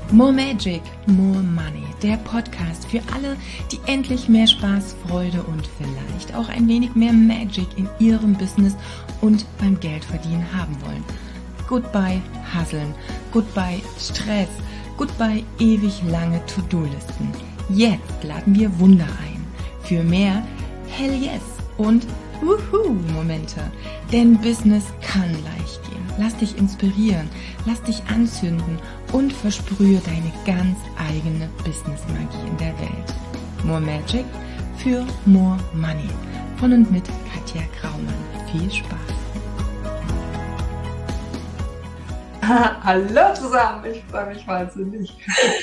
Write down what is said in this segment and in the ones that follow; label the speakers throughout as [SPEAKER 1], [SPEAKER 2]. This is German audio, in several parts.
[SPEAKER 1] More Magic, More Money, der Podcast für alle, die endlich mehr Spaß, Freude und vielleicht auch ein wenig mehr Magic in ihrem Business und beim Geldverdienen haben wollen. Goodbye Hustlen, goodbye Stress, goodbye ewig lange To-Do-Listen. Jetzt laden wir Wunder ein für mehr Hell Yes und Momente. Denn Business kann leicht gehen. Lass dich inspirieren, lass dich anzünden und versprühe deine ganz eigene Business-Magie in der Welt. More Magic für More Money. Von und mit Katja Graumann. Viel Spaß.
[SPEAKER 2] Hallo zusammen, ich freue mich wahnsinnig.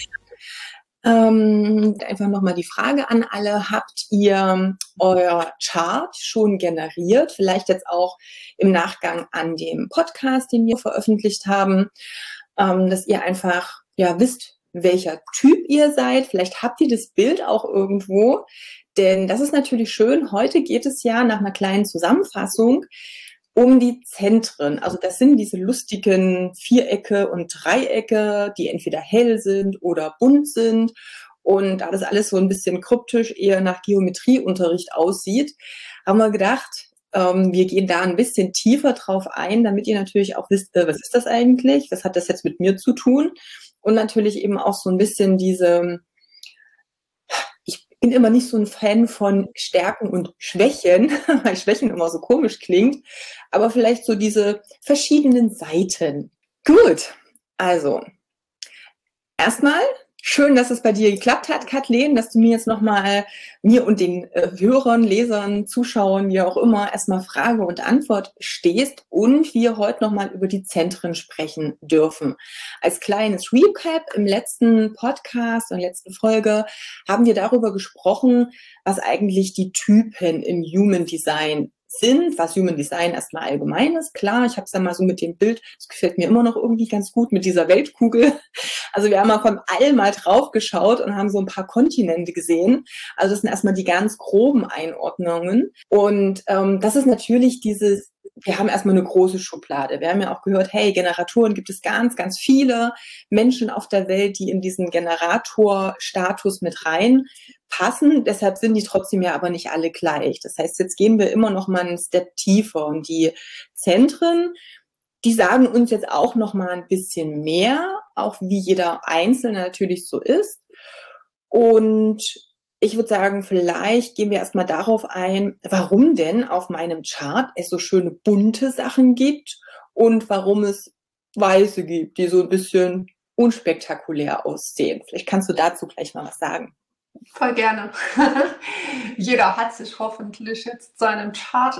[SPEAKER 3] Einfach nochmal die Frage an alle, habt ihr euer Chart schon generiert? Vielleicht jetzt auch im Nachgang an dem Podcast, den wir veröffentlicht haben, dass ihr einfach wisst, welcher Typ ihr seid. Vielleicht habt ihr das Bild auch irgendwo, denn das ist natürlich schön. Heute geht es ja nach einer kleinen Zusammenfassung um die Zentren. Also das sind diese lustigen Vierecke und Dreiecke, die entweder hell sind oder bunt sind. Und da das alles so ein bisschen kryptisch eher nach Geometrieunterricht aussieht, haben wir gedacht, wir gehen da ein bisschen tiefer drauf ein, damit ihr natürlich auch wisst, was ist das eigentlich? Was hat das jetzt mit mir zu tun? Und natürlich eben auch so ein bisschen ich bin immer nicht so ein Fan von Stärken und Schwächen, weil Schwächen immer so komisch klingt, aber vielleicht so diese verschiedenen Seiten. Gut, also erstmal schön, dass es bei dir geklappt hat, Kathleen, dass du mir jetzt nochmal, mir und den Hörern, Lesern, Zuschauern, wie auch immer, erstmal Frage und Antwort stehst und wir heute nochmal über die Zentren sprechen dürfen. Als kleines Recap, im letzten Podcast und letzten Folge haben wir darüber gesprochen, was eigentlich die Typen im Human Design sind, was Human Design erstmal allgemein ist. Klar, ich habe es ja mal so mit dem Bild, das gefällt mir immer noch irgendwie ganz gut, mit dieser Weltkugel. Also wir haben mal von All mal drauf geschaut und haben so ein paar Kontinente gesehen. Also das sind erstmal die ganz groben Einordnungen. Und das ist natürlich wir haben erstmal eine große Schublade. Wir haben ja auch gehört, hey, Generatoren gibt es ganz, ganz viele Menschen auf der Welt, die in diesen Generator-Status mit reinpassen. Deshalb sind die trotzdem ja aber nicht alle gleich. Das heißt, jetzt gehen wir immer noch mal einen Step tiefer. Und die Zentren, die sagen uns jetzt auch noch mal ein bisschen mehr, auch wie jeder Einzelne natürlich so ist. Und ich würde sagen, vielleicht gehen wir erstmal darauf ein, warum denn auf meinem Chart es so schöne bunte Sachen gibt und warum es weiße gibt, die so ein bisschen unspektakulär aussehen. Vielleicht kannst du dazu gleich mal was sagen.
[SPEAKER 2] Voll gerne. Jeder hat sich hoffentlich jetzt seinen Chart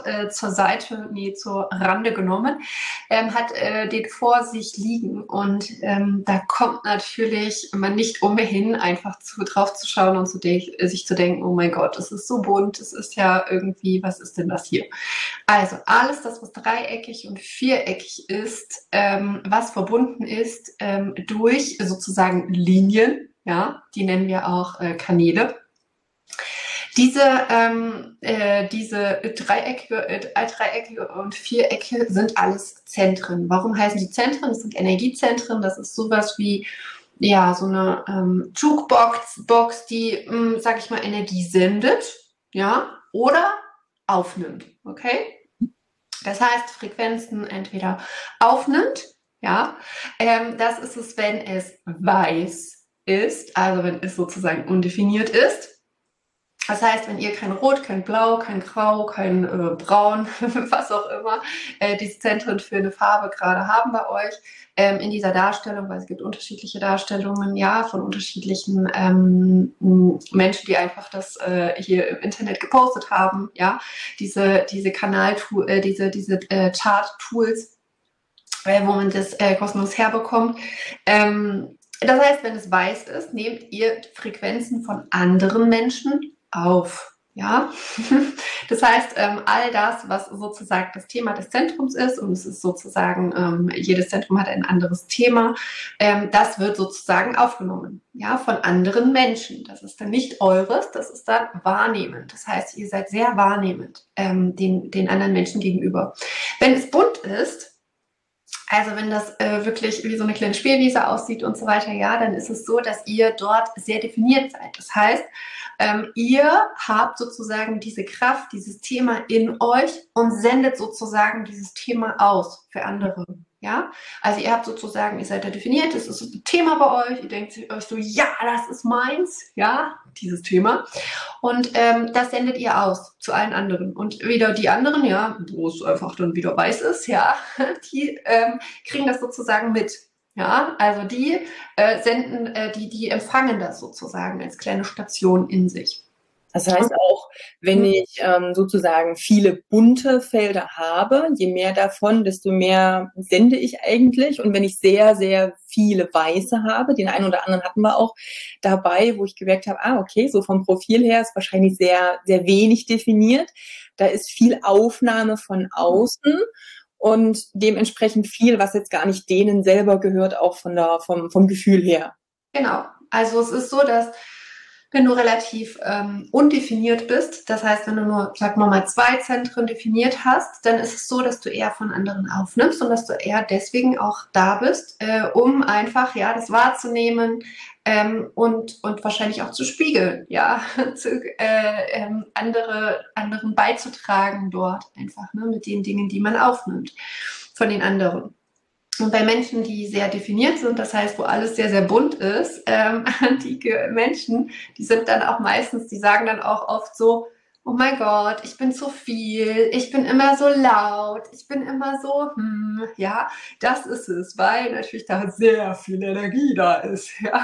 [SPEAKER 2] zur Rande genommen, hat den vor sich liegen und da kommt natürlich man nicht umhin, einfach drauf zu schauen und sich zu denken, oh mein Gott, es ist so bunt, es ist ja irgendwie, was ist denn das hier? Also alles das, was dreieckig und viereckig ist, was verbunden ist durch sozusagen Linien, ja, die nennen wir auch Kanäle. Diese Dreiecke und Vierecke sind alles Zentren. Warum heißen die Zentren? Das sind Energiezentren. Das ist sowas wie so eine Jukebox, die, sag ich mal, Energie sendet, ja, oder aufnimmt. Okay? Das heißt, Frequenzen entweder aufnimmt, ja, das ist es, wenn es weiß ist, also wenn es sozusagen undefiniert ist. Das heißt, wenn ihr kein Rot, kein Blau, kein Grau, kein Braun, was auch immer, diese Zentren für eine Farbe gerade haben bei euch, in dieser Darstellung, weil es gibt unterschiedliche Darstellungen, ja, von unterschiedlichen Menschen, die einfach das hier im Internet gepostet haben, ja, diese Chart-Tools, wo man das kostenlos herbekommt. Das heißt, wenn es weiß ist, nehmt ihr Frequenzen von anderen Menschen auf. Ja, das heißt, all das, was sozusagen das Thema des Zentrums ist, und es ist sozusagen, jedes Zentrum hat ein anderes Thema, das wird sozusagen aufgenommen, ja, von anderen Menschen. Das ist dann nicht eures, das ist dann wahrnehmend. Das heißt, ihr seid sehr wahrnehmend den anderen Menschen gegenüber. Wenn es bunt ist, Also wenn das wirklich wie so eine kleine Spielwiese aussieht und so weiter, ja, dann ist es so, dass ihr dort sehr definiert seid. Das heißt, ihr habt sozusagen diese Kraft, dieses Thema in euch und sendet sozusagen dieses Thema aus für andere. Ja, also ihr habt sozusagen, ihr seid da definiert, das ist ein Thema bei euch, ihr denkt euch so, ja, das ist meins, ja, dieses Thema. Und das sendet ihr aus zu allen anderen. Und wieder die anderen, ja, wo es einfach dann wieder weiß ist, ja, die kriegen das sozusagen mit. Ja, also die die empfangen das sozusagen als kleine Station in sich.
[SPEAKER 3] Das heißt auch, wenn ich sozusagen viele bunte Felder habe, je mehr davon, desto mehr sende ich eigentlich. Und wenn ich sehr, sehr viele weiße habe, den einen oder anderen hatten wir auch dabei, wo ich gemerkt habe, okay, so vom Profil her ist wahrscheinlich sehr, sehr wenig definiert. Da ist viel Aufnahme von außen und dementsprechend viel, was jetzt gar nicht denen selber gehört, auch vom Gefühl her.
[SPEAKER 2] Genau. Also es ist so, dass wenn du relativ undefiniert bist, das heißt, wenn du nur, sagen wir mal, 2 Zentren definiert hast, dann ist es so, dass du eher von anderen aufnimmst und dass du eher deswegen auch da bist, um einfach ja das wahrzunehmen und wahrscheinlich auch zu spiegeln, ja, anderen beizutragen dort einfach, ne, mit den Dingen, die man aufnimmt von den anderen. Und bei Menschen, die sehr definiert sind, das heißt, wo alles sehr, sehr bunt ist, antike Menschen, die sind dann auch meistens, die sagen dann auch oft so, oh mein Gott, ich bin zu viel, ich bin immer so laut, ich bin immer so, ja, das ist es, weil natürlich da sehr viel Energie da ist, ja.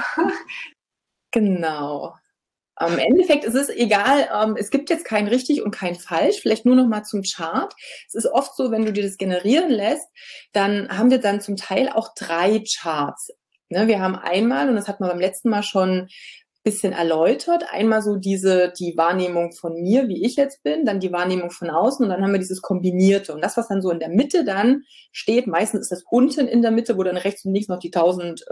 [SPEAKER 3] Genau. Im Endeffekt ist es egal, es gibt jetzt kein richtig und kein falsch, vielleicht nur noch mal zum Chart. Es ist oft so, wenn du dir das generieren lässt, dann haben wir dann zum Teil auch 3 Charts. Ne, wir haben einmal, und das hat man beim letzten Mal schon ein bisschen erläutert, einmal so die Wahrnehmung von mir, wie ich jetzt bin, dann die Wahrnehmung von außen und dann haben wir dieses Kombinierte. Und das, was dann so in der Mitte dann steht, meistens ist das unten in der Mitte, wo dann rechts und links noch die 1000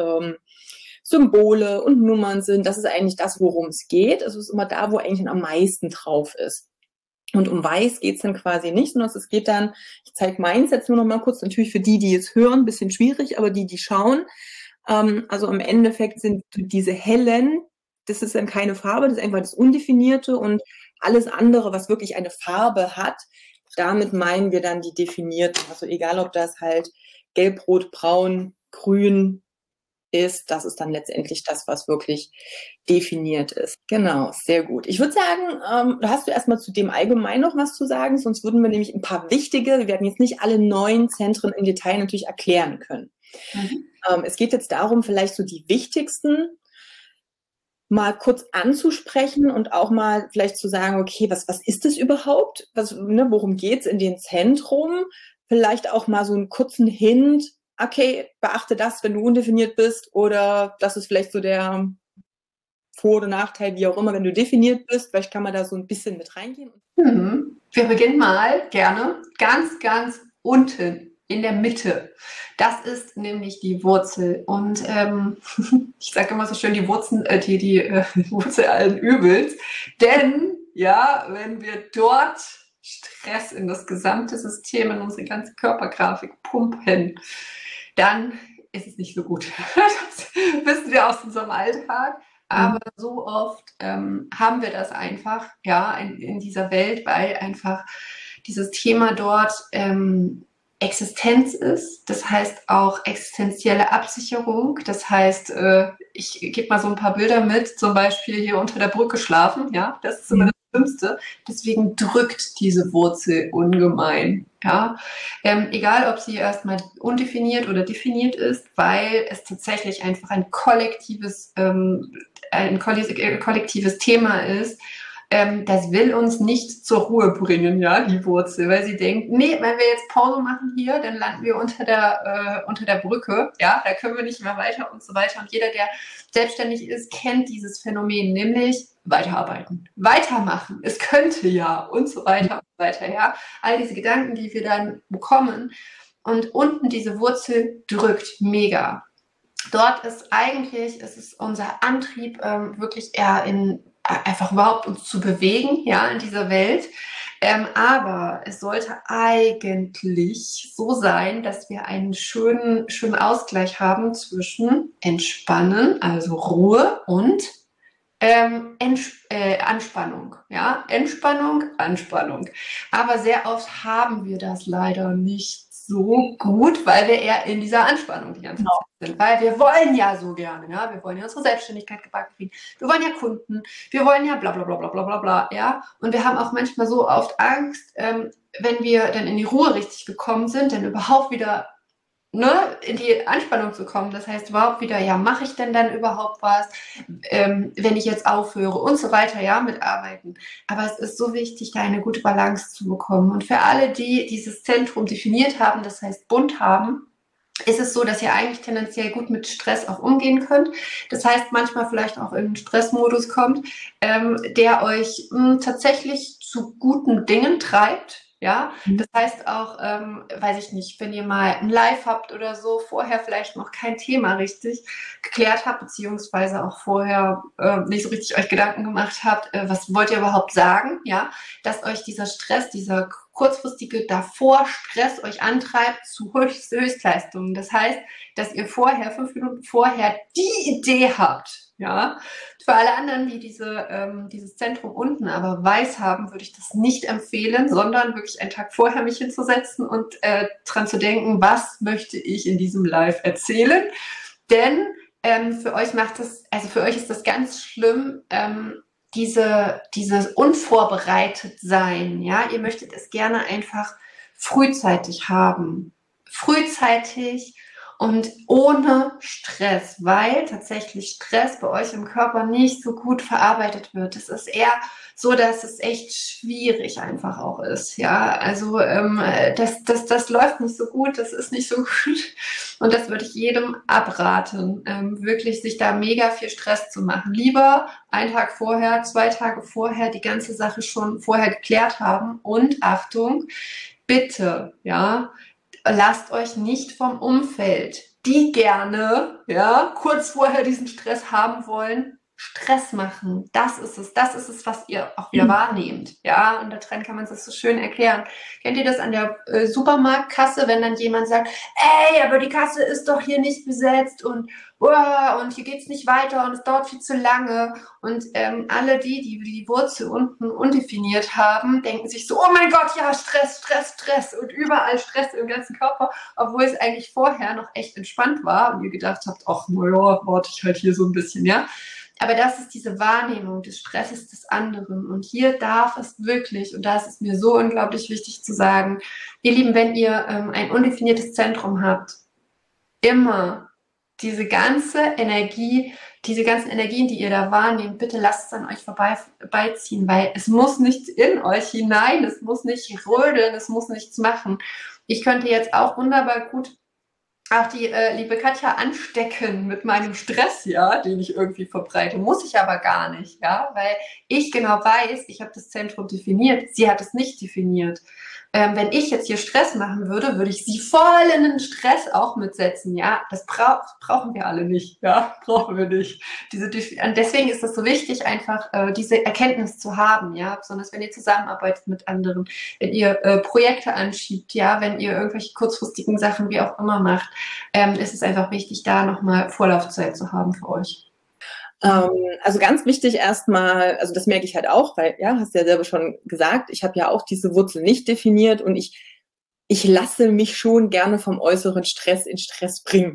[SPEAKER 3] Symbole und Nummern sind. Das ist eigentlich das, worum es geht. Es ist immer da, wo eigentlich am meisten drauf ist. Und um Weiß geht es dann quasi nicht, sondern es geht dann, ich zeige meins jetzt nur noch mal kurz, natürlich für die jetzt hören, ein bisschen schwierig, aber die schauen. Also im Endeffekt sind diese hellen, das ist dann keine Farbe, das ist einfach das Undefinierte und alles andere, was wirklich eine Farbe hat, damit meinen wir dann die definierten. Also egal, ob das halt gelb, rot, braun, grün ist, das ist dann letztendlich das, was wirklich definiert ist. Genau, sehr gut. Ich würde sagen, hast du erstmal zu dem allgemein noch was zu sagen, sonst würden wir nämlich ein paar wichtige, wir werden jetzt nicht alle 9 Zentren im Detail natürlich erklären können. Es geht jetzt darum, vielleicht so die wichtigsten mal kurz anzusprechen und auch mal vielleicht zu sagen, okay, was ist das überhaupt? Worum geht's in dem Zentrum? Vielleicht auch mal so einen kurzen Hint, okay, beachte das, wenn du undefiniert bist, oder das ist vielleicht so der Vor- oder Nachteil, wie auch immer, wenn du definiert bist. Vielleicht kann man da so ein bisschen mit reingehen.
[SPEAKER 2] Wir beginnen mal gerne ganz, ganz unten in der Mitte. Das ist nämlich die Wurzel. Und ich sage immer so schön, die Wurzel allen Übels. Denn, ja, wenn wir dort Stress in das gesamte System, in unsere ganze Körpergrafik pumpen, dann ist es nicht so gut. Das wissen wir aus unserem Alltag. Aber so oft haben wir das einfach, ja, in dieser Welt, weil einfach dieses Thema dort Existenz ist. Das heißt auch existenzielle Absicherung. Das heißt, ich gebe mal so ein paar Bilder mit, zum Beispiel hier unter der Brücke schlafen, ja, das ist immer das Schlimmste. Deswegen drückt diese Wurzel ungemein. Ja? Egal, ob sie erstmal undefiniert oder definiert ist, weil es tatsächlich einfach ein kollektives Thema ist. Das will uns nicht zur Ruhe bringen, ja, die Wurzel, weil sie denkt, nee, wenn wir jetzt Pause machen hier, dann landen wir unter der Brücke, ja, da können wir nicht mehr weiter und so weiter. Und jeder, der selbstständig ist, kennt dieses Phänomen, nämlich weiterarbeiten, weitermachen, es könnte ja und so weiter und so weiter, ja. All diese Gedanken, die wir dann bekommen, und unten diese Wurzel drückt mega. Dort ist eigentlich, es ist unser Antrieb wirklich eher einfach überhaupt uns zu bewegen, ja, in dieser Welt. Aber es sollte eigentlich so sein, dass wir einen schönen Ausgleich haben zwischen Entspannen, also Ruhe und Anspannung. Ja? Entspannung, Anspannung. Aber sehr oft haben wir das leider nicht so gut, weil wir eher in dieser Anspannung die ganze Zeit sind. Weil wir wollen ja so gerne, ja, wir wollen ja unsere Selbstständigkeit gebacken kriegen, wir wollen ja Kunden, wir wollen ja bla bla bla bla bla bla bla, ja. Und wir haben auch manchmal so oft Angst, wenn wir dann in die Ruhe richtig gekommen sind, dann überhaupt wieder in die Anspannung zu kommen. Das heißt überhaupt wieder, ja, mache ich denn dann überhaupt was, wenn ich jetzt aufhöre und so weiter, ja, mit Arbeiten. Aber es ist so wichtig, da eine gute Balance zu bekommen. Und für alle, die dieses Zentrum definiert haben, das heißt bunt haben, ist es so, dass ihr eigentlich tendenziell gut mit Stress auch umgehen könnt. Das heißt, manchmal vielleicht auch in einen Stressmodus kommt, der euch tatsächlich zu guten Dingen treibt. Ja, das heißt auch, weiß ich nicht, wenn ihr mal ein Live habt oder so, vorher vielleicht noch kein Thema richtig geklärt habt, beziehungsweise auch vorher nicht so richtig euch Gedanken gemacht habt, was wollt ihr überhaupt sagen, ja, dass euch dieser Stress, dieser kurzfristige Davor-Stress euch antreibt zu Höchstleistungen. Das heißt, dass ihr 5 Minuten vorher die Idee habt, ja. Für alle anderen, die dieses Zentrum unten aber weiß haben, würde ich das nicht empfehlen, sondern wirklich einen Tag vorher mich hinzusetzen und dran zu denken, was möchte ich in diesem Live erzählen. Denn für euch ist das ganz schlimm, dieses unvorbereitet sein, ja, ihr möchtet es gerne einfach frühzeitig haben. Frühzeitig und ohne Stress, weil tatsächlich Stress bei euch im Körper nicht so gut verarbeitet wird. Es ist eher so, dass es echt schwierig einfach auch ist. Ja, also das läuft nicht so gut, das ist nicht so gut. Und das würde ich jedem abraten, wirklich sich da mega viel Stress zu machen. Lieber einen Tag vorher, 2 Tage vorher die ganze Sache schon vorher geklärt haben. Und Achtung, bitte, ja, lasst euch nicht vom Umfeld, die gerne, ja, kurz vorher diesen Stress haben wollen, Stress machen. Das ist es, was ihr auch wieder wahrnehmt, ja, und daran kann man es so schön erklären. Kennt ihr das an der Supermarktkasse, wenn dann jemand sagt, ey, aber die Kasse ist doch hier nicht besetzt und hier geht's nicht weiter und es dauert viel zu lange und alle die Wurzel unten undefiniert haben, denken sich so, oh mein Gott, ja, Stress und überall Stress im ganzen Körper, obwohl es eigentlich vorher noch echt entspannt war und ihr gedacht habt, ach, naja, warte ich halt hier so ein bisschen, ja. Aber das ist diese Wahrnehmung des Stresses des anderen. Und hier darf es wirklich, und da ist es mir so unglaublich wichtig zu sagen, ihr Lieben, wenn ihr ein undefiniertes Zentrum habt, immer diese ganzen Energien, die ihr da wahrnehmt, bitte lasst es an euch vorbeiziehen, weil es muss nicht in euch hinein, es muss nicht rödeln, es muss nichts machen. Ich könnte jetzt auch wunderbar gut auch die liebe Katja anstecken mit meinem Stress, ja, den ich irgendwie verbreite. Muss ich aber gar nicht, ja, weil ich genau weiß, ich habe das Zentrum definiert, sie hat es nicht definiert. Wenn ich jetzt hier Stress machen würde, würde ich sie voll in den Stress auch mitsetzen, ja. Das brauchen wir alle nicht, ja, brauchen wir nicht. Deswegen ist es so wichtig, einfach diese Erkenntnis zu haben, ja, besonders wenn ihr zusammenarbeitet mit anderen, wenn ihr Projekte anschiebt, ja, wenn ihr irgendwelche kurzfristigen Sachen wie auch immer macht, ist es einfach wichtig, da nochmal Vorlaufzeit zu haben für euch.
[SPEAKER 3] Also ganz wichtig erstmal, also das merke ich halt auch, weil, ja, hast du ja selber schon gesagt, ich habe ja auch diese Wurzel nicht definiert und ich lasse mich schon gerne vom äußeren Stress in Stress bringen.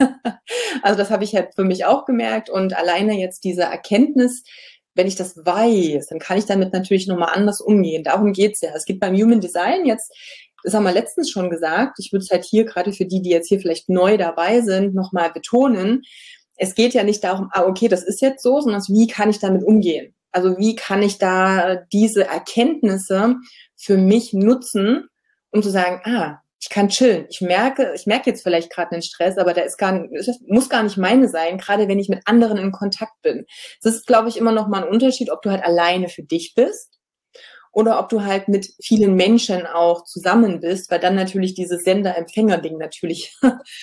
[SPEAKER 3] Also das habe ich halt für mich auch gemerkt und alleine jetzt diese Erkenntnis, wenn ich das weiß, dann kann ich damit natürlich nochmal anders umgehen. Darum geht's ja. Es geht beim Human Design jetzt, das haben wir letztens schon gesagt, ich würde es halt hier gerade für die jetzt hier vielleicht neu dabei sind, nochmal betonen. Es geht ja nicht darum, okay, das ist jetzt so, sondern wie kann ich damit umgehen? Also wie kann ich da diese Erkenntnisse für mich nutzen, um zu sagen, ich kann chillen. Ich merke jetzt vielleicht gerade einen Stress, aber das muss gar nicht meine sein, gerade wenn ich mit anderen in Kontakt bin. Das ist, glaube ich, immer noch mal ein Unterschied, ob du halt alleine für dich bist oder ob du halt mit vielen Menschen auch zusammen bist, weil dann natürlich dieses Sender-Empfänger-Ding natürlich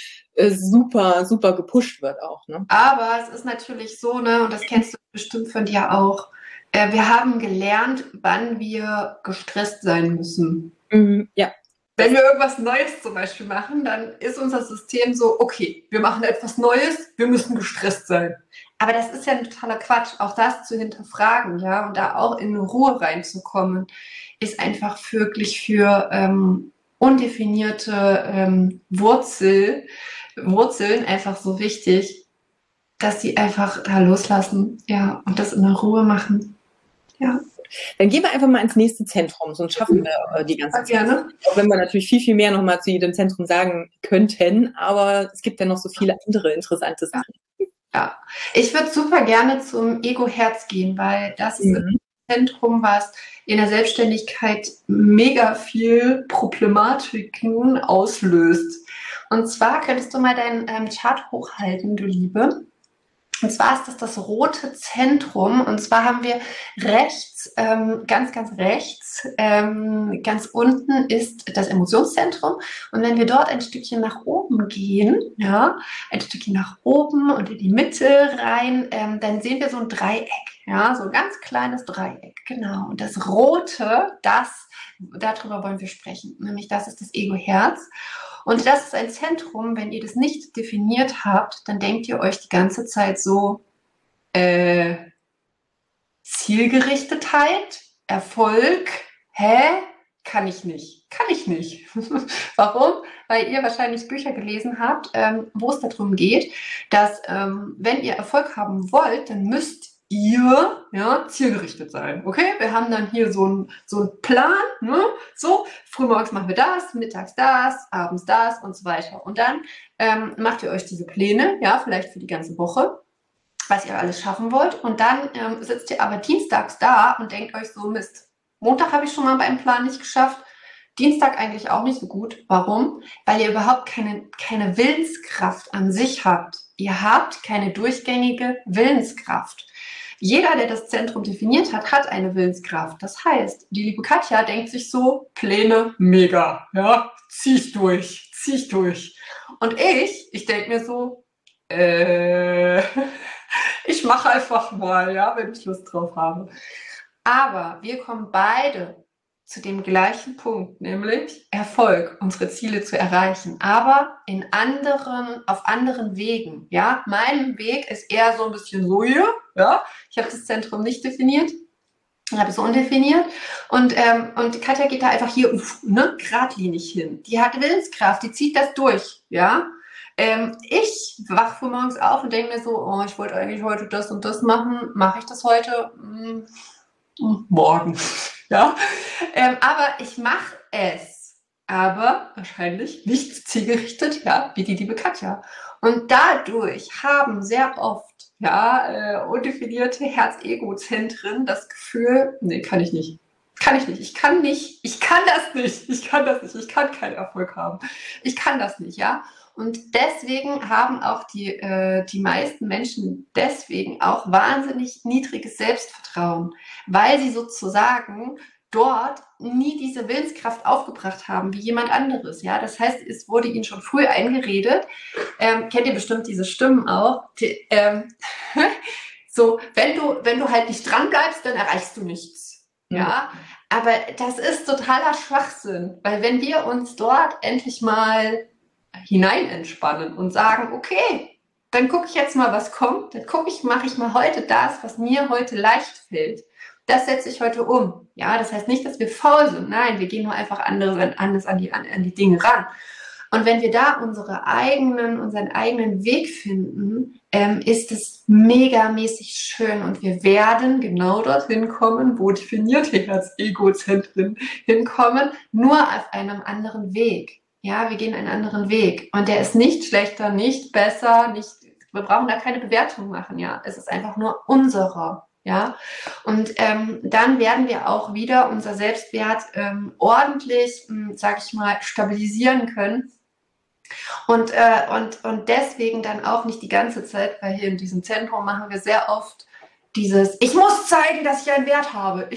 [SPEAKER 3] super, super gepusht wird auch, ne?
[SPEAKER 2] Aber es ist natürlich so, ne, und das kennst du bestimmt von dir auch, Wir haben gelernt, wann wir gestresst sein müssen.
[SPEAKER 3] Ja.
[SPEAKER 2] Wenn wir irgendwas Neues zum Beispiel machen, dann ist unser System so, okay, wir machen etwas Neues, wir müssen gestresst sein. Aber das ist ja ein totaler Quatsch. Auch das zu hinterfragen, ja, und da auch in Ruhe reinzukommen, ist einfach wirklich für undefinierte Wurzeln einfach so wichtig, dass sie einfach da loslassen, ja, und das in der Ruhe machen. Ja.
[SPEAKER 3] Dann gehen wir einfach mal ins nächste Zentrum, sonst schaffen wir die ganze Zeit.
[SPEAKER 2] Gerne.
[SPEAKER 3] Auch wenn wir natürlich viel, viel mehr nochmal zu jedem Zentrum sagen könnten, aber es gibt ja noch so viele andere interessante Sachen.
[SPEAKER 2] Ja, ich würde super gerne zum Ego-Herz gehen, weil das ist ein Zentrum, was in der Selbstständigkeit mega viel Problematiken auslöst. Und zwar könntest du mal deinen Chart hochhalten, du Liebe. Und zwar ist das rote Zentrum. Und zwar haben wir rechts, ganz rechts, ganz unten ist das Emotionszentrum. Und wenn wir dort ein Stückchen nach oben gehen, ja, ein Stückchen nach oben und in die Mitte rein, dann sehen wir so ein Dreieck, ja, so ein ganz kleines Dreieck, genau. Und das Rote, darüber wollen wir sprechen, nämlich das ist das Ego-Herz. Und das ist ein Zentrum, wenn ihr das nicht definiert habt, dann denkt ihr euch die ganze Zeit so, Zielgerichtetheit, Erfolg, kann ich nicht. Warum? Weil ihr wahrscheinlich Bücher gelesen habt, wo es darum geht, dass wenn ihr Erfolg haben wollt, dann müsst ihr zielgerichtet sein. Okay, wir haben dann hier so einen Plan, ne? So, frühmorgens machen wir das, mittags das, abends das und so weiter. Und dann macht ihr euch diese Pläne, ja, vielleicht für die ganze Woche, was ihr alles schaffen wollt. Und dann sitzt ihr aber dienstags da und denkt euch so, Mist, Montag habe ich schon mal beim Plan nicht geschafft, Dienstag eigentlich auch nicht so gut. Warum? Weil ihr überhaupt keine Willenskraft an sich habt. Ihr habt keine durchgängige Willenskraft. Jeder, der das Zentrum definiert hat, hat eine Willenskraft. Das heißt, die liebe Katja denkt sich so, Pläne, mega, ja, zieh ich durch. Und ich denke mir so, ich mache einfach mal, ja, wenn ich Lust drauf habe. Aber wir kommen beide zu dem gleichen Punkt, nämlich Erfolg, unsere Ziele zu erreichen, aber auf anderen Wegen. Ja, mein Weg ist eher so ein bisschen so hier. Ja, ich habe das Zentrum nicht definiert, ich habe es undefiniert und Katja geht da einfach hier geradlinig hin. Die hat Willenskraft, die zieht das durch. Ja. Ich wache früh morgens auf und denke mir so, oh, ich wollte eigentlich heute das und das machen. Mache ich das heute? Morgen. Ja, aber ich mache es, aber wahrscheinlich nicht zielgerichtet, ja, wie die liebe Katja. Und dadurch haben sehr oft, undefinierte Herz-Ego-Zentren das Gefühl, nee, kann ich nicht. Ich kann das nicht, ich kann keinen Erfolg haben. Ich kann das nicht, ja. Und deswegen haben auch die meisten Menschen deswegen auch wahnsinnig niedriges Selbstvertrauen, weil sie sozusagen dort nie diese Willenskraft aufgebracht haben wie jemand anderes. Ja, das heißt, es wurde ihnen schon früh eingeredet. Kennt ihr bestimmt diese Stimmen auch? So, wenn du halt nicht dran bleibst, dann erreichst du nichts. Ja, aber das ist totaler Schwachsinn, weil wenn wir uns dort endlich mal hinein entspannen und sagen, okay, dann gucke ich jetzt mal, was kommt. Dann mache ich mal heute das, was mir heute leicht fällt. Das setze ich heute um. Ja, das heißt nicht, dass wir faul sind. Nein, wir gehen nur einfach anders an die Dinge ran. Und wenn wir da unseren eigenen Weg finden, ist es megamäßig schön und wir werden genau dorthin kommen, wo definierte Herz-Ego-Zentren hinkommen, nur auf einem anderen Weg. Ja, wir gehen einen anderen Weg. Und der ist nicht schlechter, nicht besser, wir brauchen da keine Bewertung machen, ja. Es ist einfach nur unserer, ja. Und dann werden wir auch wieder unser Selbstwert ordentlich, sag ich mal, stabilisieren können. Und deswegen dann auch nicht die ganze Zeit, weil hier in diesem Zentrum machen wir sehr oft ich muss zeigen, dass ich einen Wert habe.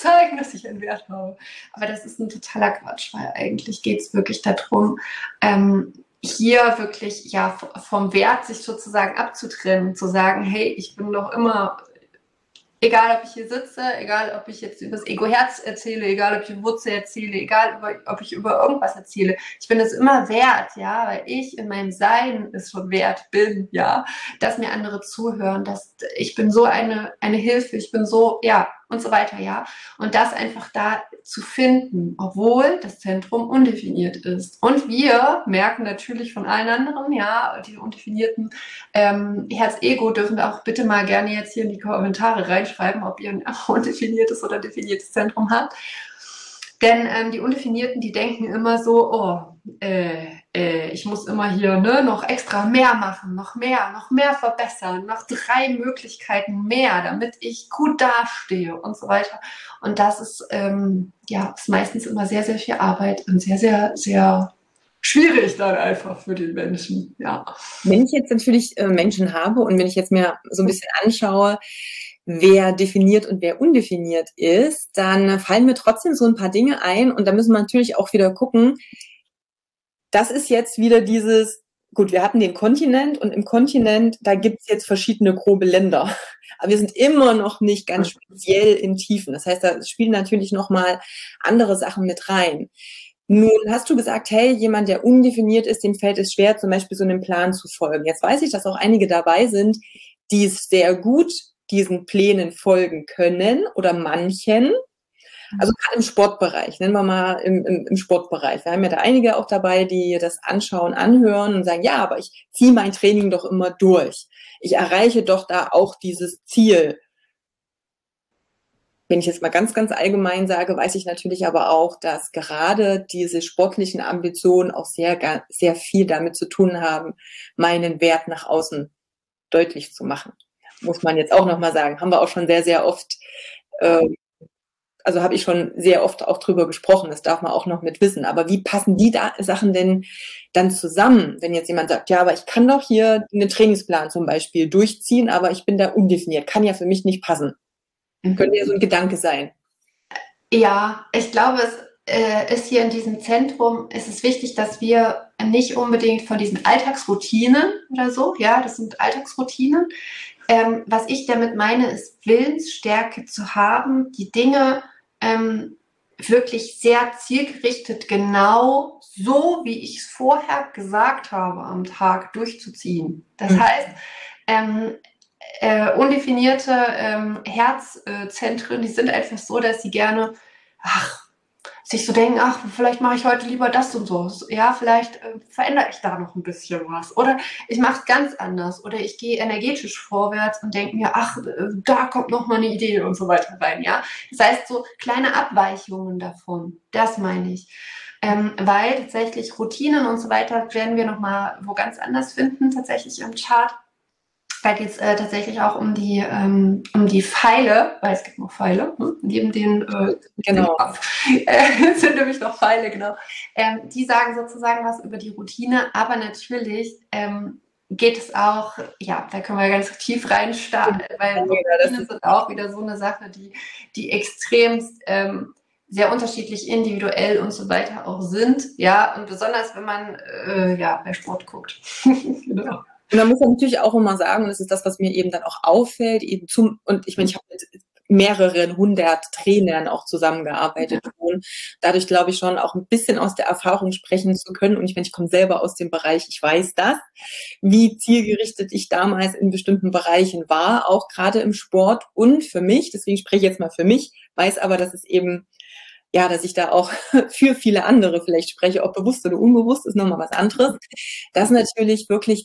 [SPEAKER 2] Aber das ist ein totaler Quatsch, weil eigentlich geht es wirklich darum, hier wirklich vom Wert sich sozusagen abzutrennen, zu sagen, hey, ich bin doch immer Egal, ob ich hier sitze, egal, ob ich jetzt über das Ego-Herz erzähle, egal, ob ich über Wurzel erzähle, egal, ob ich über irgendwas erzähle. Ich bin es immer wert, ja, weil ich in meinem Sein es schon wert bin, ja, dass mir andere zuhören, dass ich bin so eine Hilfe, ich bin so, ja, und so weiter, ja. Und das einfach da zu finden, obwohl das Zentrum undefiniert ist. Und wir merken natürlich von allen anderen, ja, die undefinierten Herz-Ego dürfen auch bitte mal gerne jetzt hier in die Kommentare reinschreiben, ob ihr ein undefiniertes oder definiertes Zentrum habt. Denn die Undefinierten, die denken immer so, ich muss immer hier noch extra mehr machen, noch mehr verbessern, noch 3 Möglichkeiten mehr, damit ich gut dastehe und so weiter. Und das ist, ist meistens immer sehr, sehr viel Arbeit und sehr, sehr, sehr schwierig dann einfach für den Menschen, ja.
[SPEAKER 3] Wenn ich jetzt natürlich Menschen habe und wenn ich jetzt mir so ein bisschen anschaue, wer definiert und wer undefiniert ist, dann fallen mir trotzdem so ein paar Dinge ein und da müssen wir natürlich auch wieder gucken, das ist jetzt wieder dieses, gut, wir hatten den Kontinent und im Kontinent, da gibt es jetzt verschiedene grobe Länder, aber wir sind immer noch nicht ganz speziell in Tiefen. Das heißt, da spielen natürlich nochmal andere Sachen mit rein. Nun hast du gesagt, hey, jemand, der undefiniert ist, dem fällt es schwer, zum Beispiel so einem Plan zu folgen. Jetzt weiß ich, dass auch einige dabei sind, die es sehr gut diesen Plänen folgen können oder manchen. Also gerade im Sportbereich, nennen wir mal im Sportbereich. Wir haben ja da einige auch dabei, die das anschauen, anhören und sagen, ja, aber ich ziehe mein Training doch immer durch. Ich erreiche doch da auch dieses Ziel. Wenn ich jetzt mal ganz, ganz allgemein sage, weiß ich natürlich aber auch, dass gerade diese sportlichen Ambitionen auch sehr, sehr viel damit zu tun haben, meinen Wert nach außen deutlich zu machen. Muss man jetzt auch nochmal sagen. Haben wir auch schon sehr, sehr oft, also habe ich schon sehr oft auch drüber gesprochen. Das darf man auch noch mit wissen. Aber wie passen die Sachen denn dann zusammen, wenn jetzt jemand sagt, ja, aber ich kann doch hier einen Trainingsplan zum Beispiel durchziehen, aber ich bin da undefiniert, kann ja für mich nicht passen. Könnte ja so ein Gedanke sein.
[SPEAKER 2] Ja, ich glaube, es ist hier in diesem Zentrum, es ist wichtig, dass wir nicht unbedingt von diesen Alltagsroutinen oder so, ja, das sind Alltagsroutinen. Was ich damit meine, ist Willensstärke zu haben, die Dinge wirklich sehr zielgerichtet, genau so, wie ich es vorher gesagt habe, am Tag durchzuziehen. Das heißt, undefinierte Herzzentren, die sind einfach so, dass sie gerne, sich so denken, vielleicht mache ich heute lieber das und so. Ja, vielleicht verändere ich da noch ein bisschen was. Oder ich mache es ganz anders. Oder ich gehe energetisch vorwärts und denke mir, da kommt noch mal eine Idee und so weiter rein. Ja, das heißt, so kleine Abweichungen davon, das meine ich. Weil tatsächlich Routinen und so weiter werden wir noch mal wo ganz anders finden, tatsächlich im Chart. Da geht es tatsächlich auch um die Pfeile, weil es gibt noch Pfeile, neben den
[SPEAKER 3] genau.
[SPEAKER 2] sind nämlich noch Pfeile, genau. Die sagen sozusagen was über die Routine, aber natürlich geht es auch, ja, da können wir ganz tief reinstarten, weil Routinen sind auch wieder so eine Sache, die extremst sehr unterschiedlich, individuell und so weiter auch sind, ja, und besonders wenn man bei Sport guckt. Genau.
[SPEAKER 3] Und man muss natürlich auch immer sagen, und das ist das, was mir eben dann auch auffällt, und ich meine, ich habe mit mehreren 100 Trainern auch zusammengearbeitet schon. Dadurch glaube ich schon auch ein bisschen aus der Erfahrung sprechen zu können. Und ich meine, ich komme selber aus dem Bereich, ich weiß das, wie zielgerichtet ich damals in bestimmten Bereichen war, auch gerade im Sport und für mich, deswegen spreche ich jetzt mal für mich, weiß aber, dass es eben dass ich da auch für viele andere vielleicht spreche, ob bewusst oder unbewusst, ist nochmal was anderes. Das ist natürlich wirklich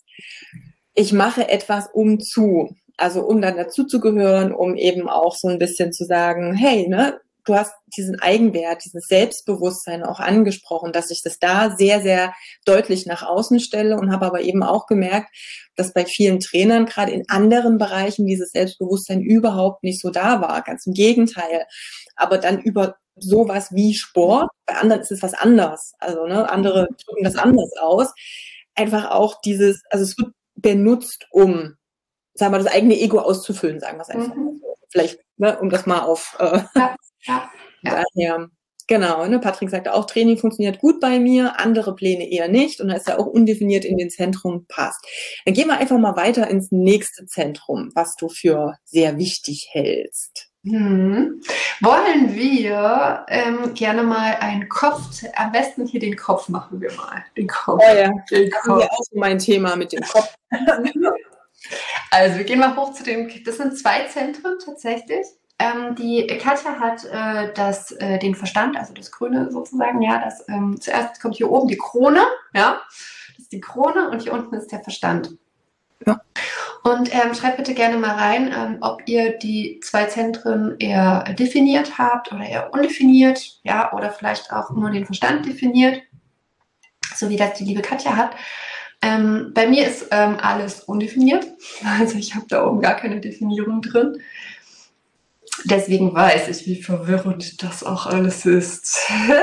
[SPEAKER 3] ich mache etwas also um dann dazu zu gehören, um eben auch so ein bisschen zu sagen, hey, du hast diesen Eigenwert, dieses Selbstbewusstsein auch angesprochen, dass ich das da sehr, sehr deutlich nach außen stelle und habe aber eben auch gemerkt, dass bei vielen Trainern gerade in anderen Bereichen dieses Selbstbewusstsein überhaupt nicht so da war. Ganz im Gegenteil. Aber dann über sowas wie Sport, bei anderen ist es was anderes. Also andere drücken das anders aus. Einfach auch es wird benutzt, um, sagen wir, das eigene Ego auszufüllen, sagen wir es einfach mal so. Vielleicht, um das mal auf daher. Genau, ne? Patrick sagte auch, Training funktioniert gut bei mir, andere Pläne eher nicht und da ist ja auch undefiniert in den Zentrum passt. Dann gehen wir einfach mal weiter ins nächste Zentrum, was du für sehr wichtig hältst.
[SPEAKER 2] Wollen wir gerne mal einen Kopf, am besten hier den Kopf machen wir mal. Den Kopf.
[SPEAKER 3] Oh ja,
[SPEAKER 2] den
[SPEAKER 3] das
[SPEAKER 2] Kopf.
[SPEAKER 3] ist ja auch so mein Thema mit dem Kopf.
[SPEAKER 2] Also wir gehen mal hoch zu dem, das sind 2 Zentren tatsächlich. Die Katja hat den Verstand, also das Grüne sozusagen, ja, zuerst kommt hier oben die Krone, ja, das ist die Krone und hier unten ist der Verstand.
[SPEAKER 3] Ja.
[SPEAKER 2] Und schreibt bitte gerne mal rein, ob ihr die 2 Zentren eher definiert habt oder eher undefiniert, ja, oder vielleicht auch nur den Verstand definiert, so wie das die liebe Katja hat. Bei mir ist alles undefiniert, also ich habe da oben gar keine Definierung drin. Deswegen weiß ich, wie verwirrend das auch alles ist.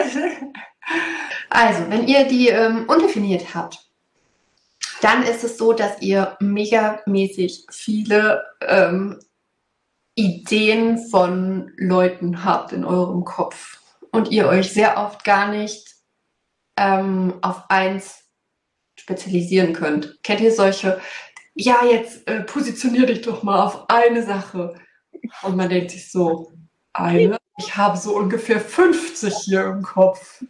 [SPEAKER 2] Also, wenn ihr die undefiniert habt, dann ist es so, dass ihr megamäßig viele Ideen von Leuten habt in eurem Kopf und ihr euch sehr oft gar nicht auf eins spezialisieren könnt. Kennt ihr solche, ja, jetzt positionier dich doch mal auf eine Sache. Und man denkt sich so, ich habe so ungefähr 50 hier im Kopf.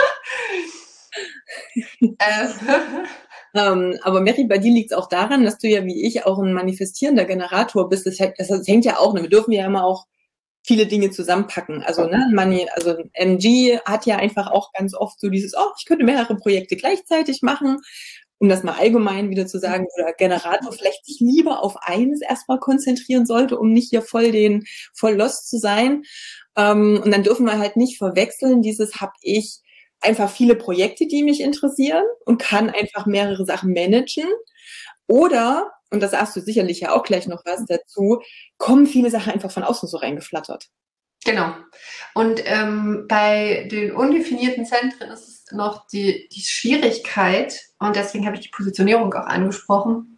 [SPEAKER 3] Aber Mary, bei dir liegt es auch daran, dass du ja wie ich auch ein manifestierender Generator bist. Das hängt ja auch, ne? Wir dürfen ja immer auch viele Dinge zusammenpacken. Also, MG hat ja einfach auch ganz oft so dieses, ich könnte mehrere Projekte gleichzeitig machen, um das mal allgemein wieder zu sagen, oder Generator vielleicht sich lieber auf eines erstmal konzentrieren sollte, um nicht hier voll lost zu sein. Und dann dürfen wir halt nicht verwechseln, habe ich einfach viele Projekte, die mich interessieren und kann einfach mehrere Sachen managen. Oder, und das sagst du sicherlich ja auch gleich noch was dazu, kommen viele Sachen einfach von außen so reingeflattert.
[SPEAKER 2] Genau. Und bei den undefinierten Zentren ist es noch die Schwierigkeit, und deswegen habe ich die Positionierung auch angesprochen,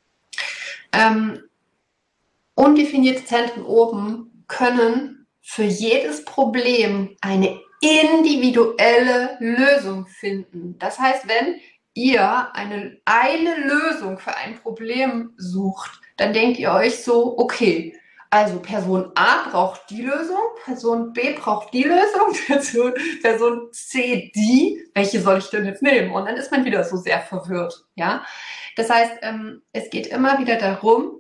[SPEAKER 2] undefinierte Zentren oben können für jedes Problem eine individuelle Lösung finden. Das heißt, wenn ihr eine Lösung für ein Problem sucht, dann denkt ihr euch so, okay, also Person A braucht die Lösung, Person B braucht die Lösung, Person C die. Welche soll ich denn jetzt nehmen? Und dann ist man wieder so sehr verwirrt. Ja? Das heißt, es geht immer wieder darum,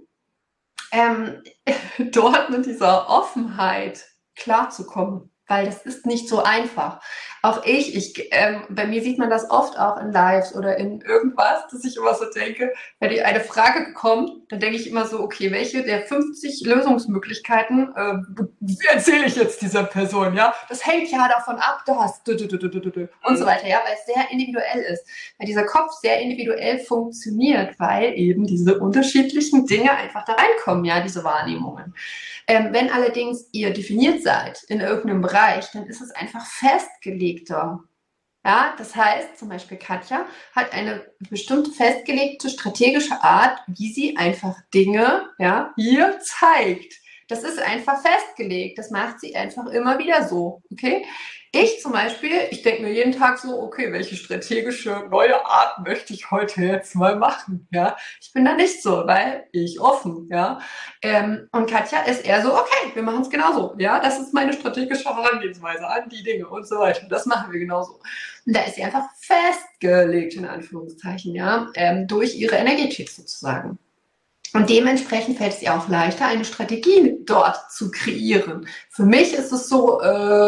[SPEAKER 2] dort mit dieser Offenheit klarzukommen, weil das ist nicht so einfach. Auch bei mir sieht man das oft auch in Lives oder in irgendwas, dass ich immer so denke, wenn eine Frage kommt, dann denke ich immer so, okay, welche der 50 Lösungsmöglichkeiten erzähle ich jetzt dieser Person, ja? Das hängt ja davon ab, und so weiter, ja, weil es sehr individuell ist, weil dieser Kopf sehr individuell funktioniert, weil eben diese unterschiedlichen Dinge einfach da reinkommen, ja, diese Wahrnehmungen. Wenn allerdings ihr definiert seid in irgendeinem Bereich, dann ist es einfach festgelegter. Ja, das heißt, zum Beispiel Katja hat eine bestimmte festgelegte strategische Art, wie sie einfach Dinge, ja, hier zeigt. Das ist einfach festgelegt. Das macht sie einfach immer wieder so. Okay? Ich zum Beispiel, ich denke mir jeden Tag so, okay, welche strategische neue Art möchte ich heute jetzt mal machen? Ja, ich bin da nicht so, weil ich offen, ja. Und Katja ist eher so, okay, wir machen es genauso. Ja, das ist meine strategische Herangehensweise an die Dinge und so weiter. Das machen wir genauso. Und da ist sie einfach festgelegt, in Anführungszeichen, ja, durch ihre Energetik sozusagen. Und dementsprechend fällt es ihr auch leichter, eine Strategie dort zu kreieren. Für mich ist es so,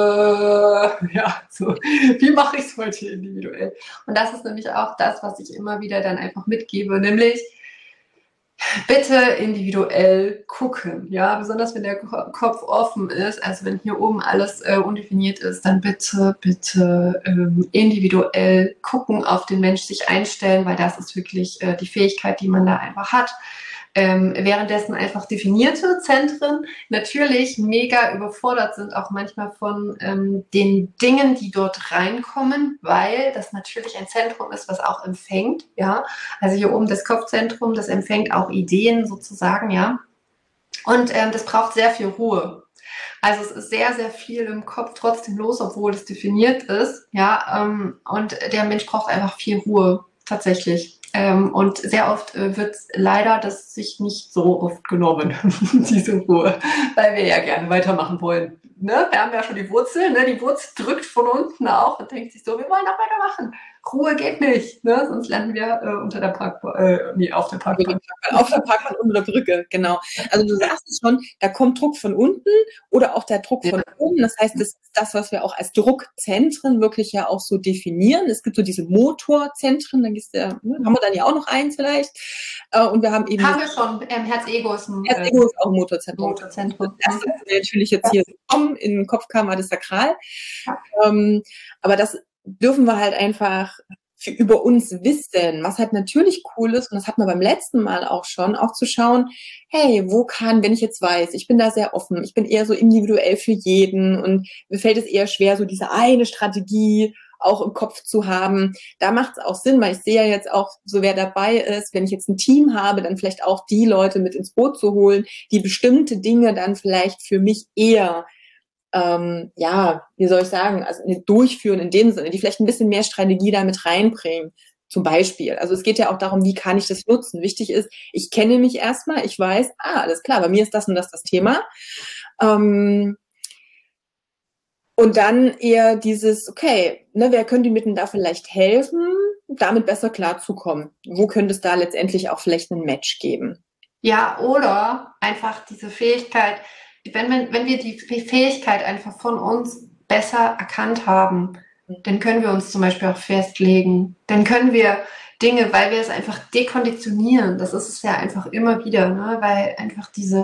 [SPEAKER 2] wie mache ich es heute individuell? Und das ist nämlich auch das, was ich immer wieder dann einfach mitgebe, nämlich bitte individuell gucken, ja, besonders wenn der Kopf offen ist, also wenn hier oben alles undefiniert ist, dann bitte individuell gucken, auf den Mensch sich einstellen, weil das ist wirklich die Fähigkeit, die man da einfach hat. Währenddessen einfach definierte Zentren natürlich mega überfordert sind, auch manchmal von den Dingen, die dort reinkommen, weil das natürlich ein Zentrum ist, was auch empfängt, ja, also hier oben das Kopfzentrum, das empfängt auch Ideen sozusagen, ja, und das braucht sehr viel Ruhe. Also es ist sehr, sehr viel im Kopf trotzdem los, obwohl es definiert ist. Ja, und der Mensch braucht einfach viel Ruhe, tatsächlich. Und sehr oft wird leider das sich nicht so oft genommen, diese Ruhe, weil wir ja gerne weitermachen wollen. Ne? Wir haben ja schon die Wurzel, ne? Die Wurzel drückt von unten auf und denkt sich so, wir wollen noch weitermachen. Ruhe geht nicht, ne? Sonst landen wir unter der auf der Parkbank.
[SPEAKER 3] Auf der Parkbank unter der Brücke, genau. Also du sagst es schon, da kommt Druck von unten oder auch der Druck von oben. Das heißt, das ist das, was wir auch als Druckzentren wirklich ja auch so definieren. Es gibt so diese Motorzentren, dann haben wir dann ja auch noch eins vielleicht. Und wir haben eben...
[SPEAKER 2] Haben wir schon, Herz-Ego ist ein...
[SPEAKER 3] Herz-Ego ist auch ein Motorzentrum.
[SPEAKER 2] Motorzentrum.
[SPEAKER 3] Das erste, was mir natürlich jetzt hier in den Kopf kam, war das Sakral.
[SPEAKER 2] Ja.
[SPEAKER 3] Aber das dürfen wir halt einfach über uns wissen, was halt natürlich cool ist, und das hatten wir beim letzten Mal auch schon, auch zu schauen, hey, wenn ich jetzt weiß, ich bin da sehr offen, ich bin eher so individuell für jeden und mir fällt es eher schwer, so diese eine Strategie auch im Kopf zu haben. Da macht es auch Sinn, weil ich sehe ja jetzt auch, so wer dabei ist, wenn ich jetzt ein Team habe, dann vielleicht auch die Leute mit ins Boot zu holen, die bestimmte Dinge dann vielleicht für mich eher wie soll ich sagen, also durchführen in dem Sinne, die vielleicht ein bisschen mehr Strategie damit reinbringen, zum Beispiel. Also es geht ja auch darum, wie kann ich das nutzen? Wichtig ist, ich kenne mich erstmal, ich weiß, alles klar, bei mir ist das und das Thema. Und dann eher dieses, okay, wer könnte mir denn da vielleicht helfen, damit besser klarzukommen? Wo könnte es da letztendlich auch vielleicht ein Match geben?
[SPEAKER 2] Ja, oder einfach diese Fähigkeit, wenn wir die Fähigkeit einfach von uns besser erkannt haben, dann können wir uns zum Beispiel auch festlegen. Dann können wir Dinge, weil wir es einfach dekonditionieren. Das ist es ja einfach immer wieder, ne? Weil einfach diese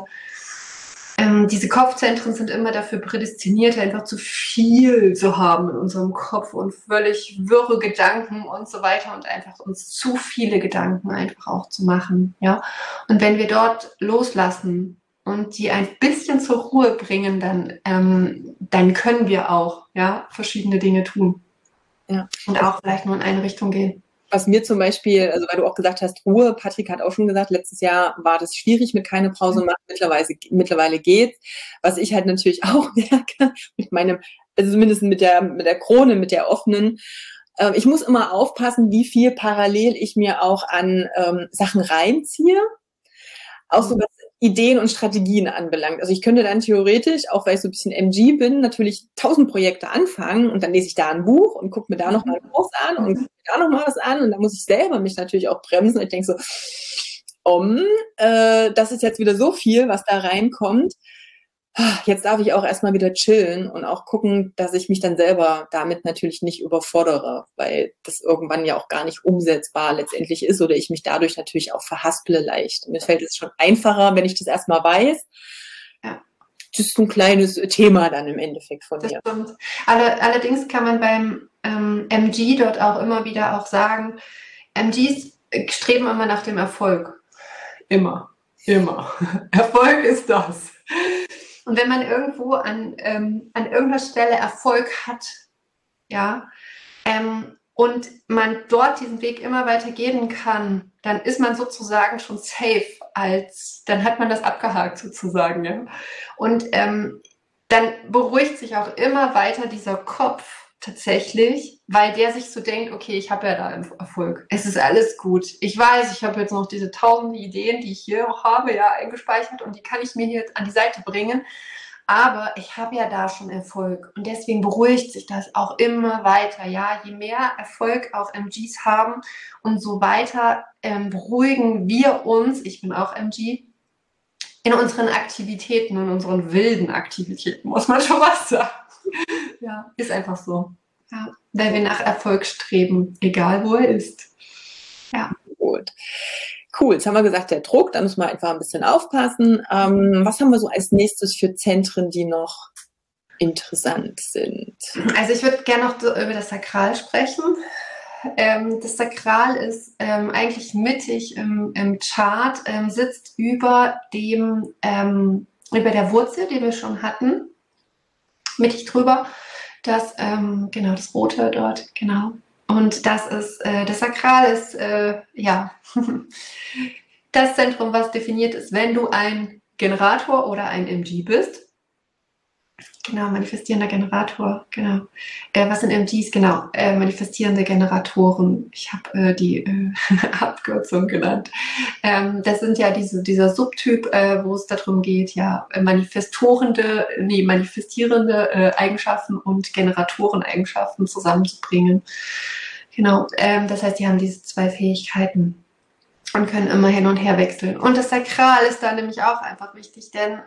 [SPEAKER 2] Kopfzentren sind immer dafür prädestiniert, einfach zu viel zu haben in unserem Kopf und völlig wirre Gedanken und so weiter und einfach uns zu viele Gedanken einfach auch zu machen. Ja? Und wenn wir dort loslassen und die ein bisschen zur Ruhe bringen, dann können wir auch verschiedene Dinge tun. Ja. Und auch vielleicht nur in eine Richtung gehen.
[SPEAKER 3] Was mir zum Beispiel, also weil du auch gesagt hast, Ruhe, Patrick hat auch schon gesagt, letztes Jahr war das schwierig mit keine Pause machen, mittlerweile geht's. Was ich halt natürlich auch merke, mit meinem, also zumindest mit der Krone, mit der offenen, ich muss immer aufpassen, wie viel parallel ich mir auch an Sachen reinziehe. Auch so was Ideen und Strategien anbelangt. Also ich könnte dann theoretisch, auch weil ich so ein bisschen MG bin, natürlich 1000 Projekte anfangen und dann lese ich da ein Buch und gucke mir da noch mal was an und gucke mir da noch mal was an und dann muss ich selber mich natürlich auch bremsen und ich denke so, das ist jetzt wieder so viel, was da reinkommt. Jetzt darf ich auch erstmal wieder chillen und auch gucken, dass ich mich dann selber damit natürlich nicht überfordere, weil das irgendwann ja auch gar nicht umsetzbar letztendlich ist oder ich mich dadurch natürlich auch verhasple leicht. Mir fällt es schon einfacher, wenn ich das erstmal weiß. Ja. Das ist ein kleines Thema dann im Endeffekt von mir.
[SPEAKER 2] Stimmt. Allerdings kann man beim MG dort auch immer wieder auch sagen, MGs streben immer nach dem Erfolg. Immer. Erfolg ist das. Und wenn man irgendwo an irgendeiner Stelle Erfolg hat, und man dort diesen Weg immer weiter gehen kann, dann ist man sozusagen schon safe, dann hat man das abgehakt sozusagen. Ja? Und dann beruhigt sich auch immer weiter dieser Kopf tatsächlich, weil der sich so denkt, okay, ich habe ja da Erfolg. Es ist alles gut. Ich weiß, ich habe jetzt noch diese 1000 Ideen, die ich hier auch habe, eingespeichert und die kann ich mir hier an die Seite bringen. Aber ich habe ja da schon Erfolg und deswegen beruhigt sich das auch immer weiter. Ja, je mehr Erfolg auch MGs haben und so weiter beruhigen wir uns, ich bin auch MG, in unseren Aktivitäten, in unseren wilden Aktivitäten, muss man schon was sagen. Ja, ist einfach so. Ja, weil wir nach Erfolg streben, egal wo er ist. Ja.
[SPEAKER 3] Gut. Cool, jetzt haben wir gesagt, der Druck, da müssen wir einfach ein bisschen aufpassen. Was haben wir so als nächstes für Zentren, die noch interessant sind?
[SPEAKER 2] Also ich würde gerne noch über das Sakral sprechen. Das Sakral ist eigentlich mittig im Chart, sitzt über der Wurzel, die wir schon hatten, mittig drüber. Das Rote dort, genau. Und das Sakral ist, das Zentrum, was definiert ist, wenn du ein Generator oder ein MG bist. Genau, manifestierender Generator, genau. Was sind MGs? Genau, manifestierende Generatoren. Ich habe die Abkürzung genannt. Das sind ja dieser Subtyp, wo es darum geht, ja, manifestierende Eigenschaften und Generatoreneigenschaften zusammenzubringen. Genau, das heißt, die haben diese zwei Fähigkeiten und können immer hin und her wechseln. Und das Sakral ist da nämlich auch einfach wichtig, denn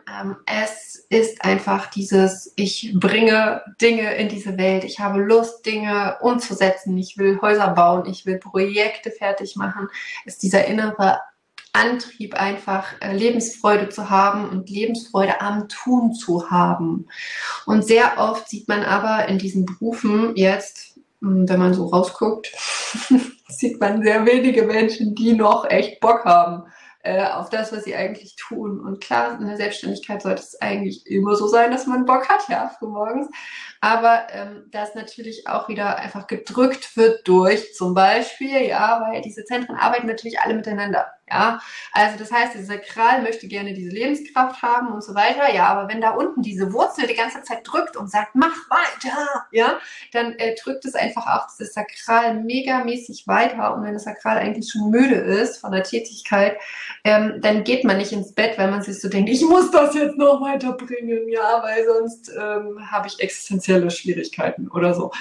[SPEAKER 2] es ist einfach dieses, ich bringe Dinge in diese Welt, ich habe Lust, Dinge umzusetzen, ich will Häuser bauen, ich will Projekte fertig machen, ist dieser innere Antrieb einfach Lebensfreude zu haben und Lebensfreude am Tun zu haben. Und sehr oft sieht man aber in diesen Berufen jetzt, wenn man so rausguckt, sieht man sehr wenige Menschen, die noch echt Bock haben auf das, was sie eigentlich tun. Und klar, in der Selbstständigkeit sollte es eigentlich immer so sein, dass man Bock hat, ja, frühmorgens. Aber das natürlich auch wieder einfach gedrückt wird durch zum Beispiel, ja, weil diese Zentren arbeiten natürlich alle miteinander, ja. Also das heißt, dieser Sakral möchte gerne diese Lebenskraft haben und so weiter, ja, aber wenn da unten diese Wurzel die ganze Zeit drückt und sagt, mach weiter, ja, dann drückt es einfach auch dieses Sakral megamäßig weiter. Und wenn das Sakral eigentlich schon müde ist von der Tätigkeit, dann geht man nicht ins Bett, weil man sich so denkt, ich muss das jetzt noch weiterbringen, ja, weil sonst habe ich existenzielle Schwierigkeiten oder so.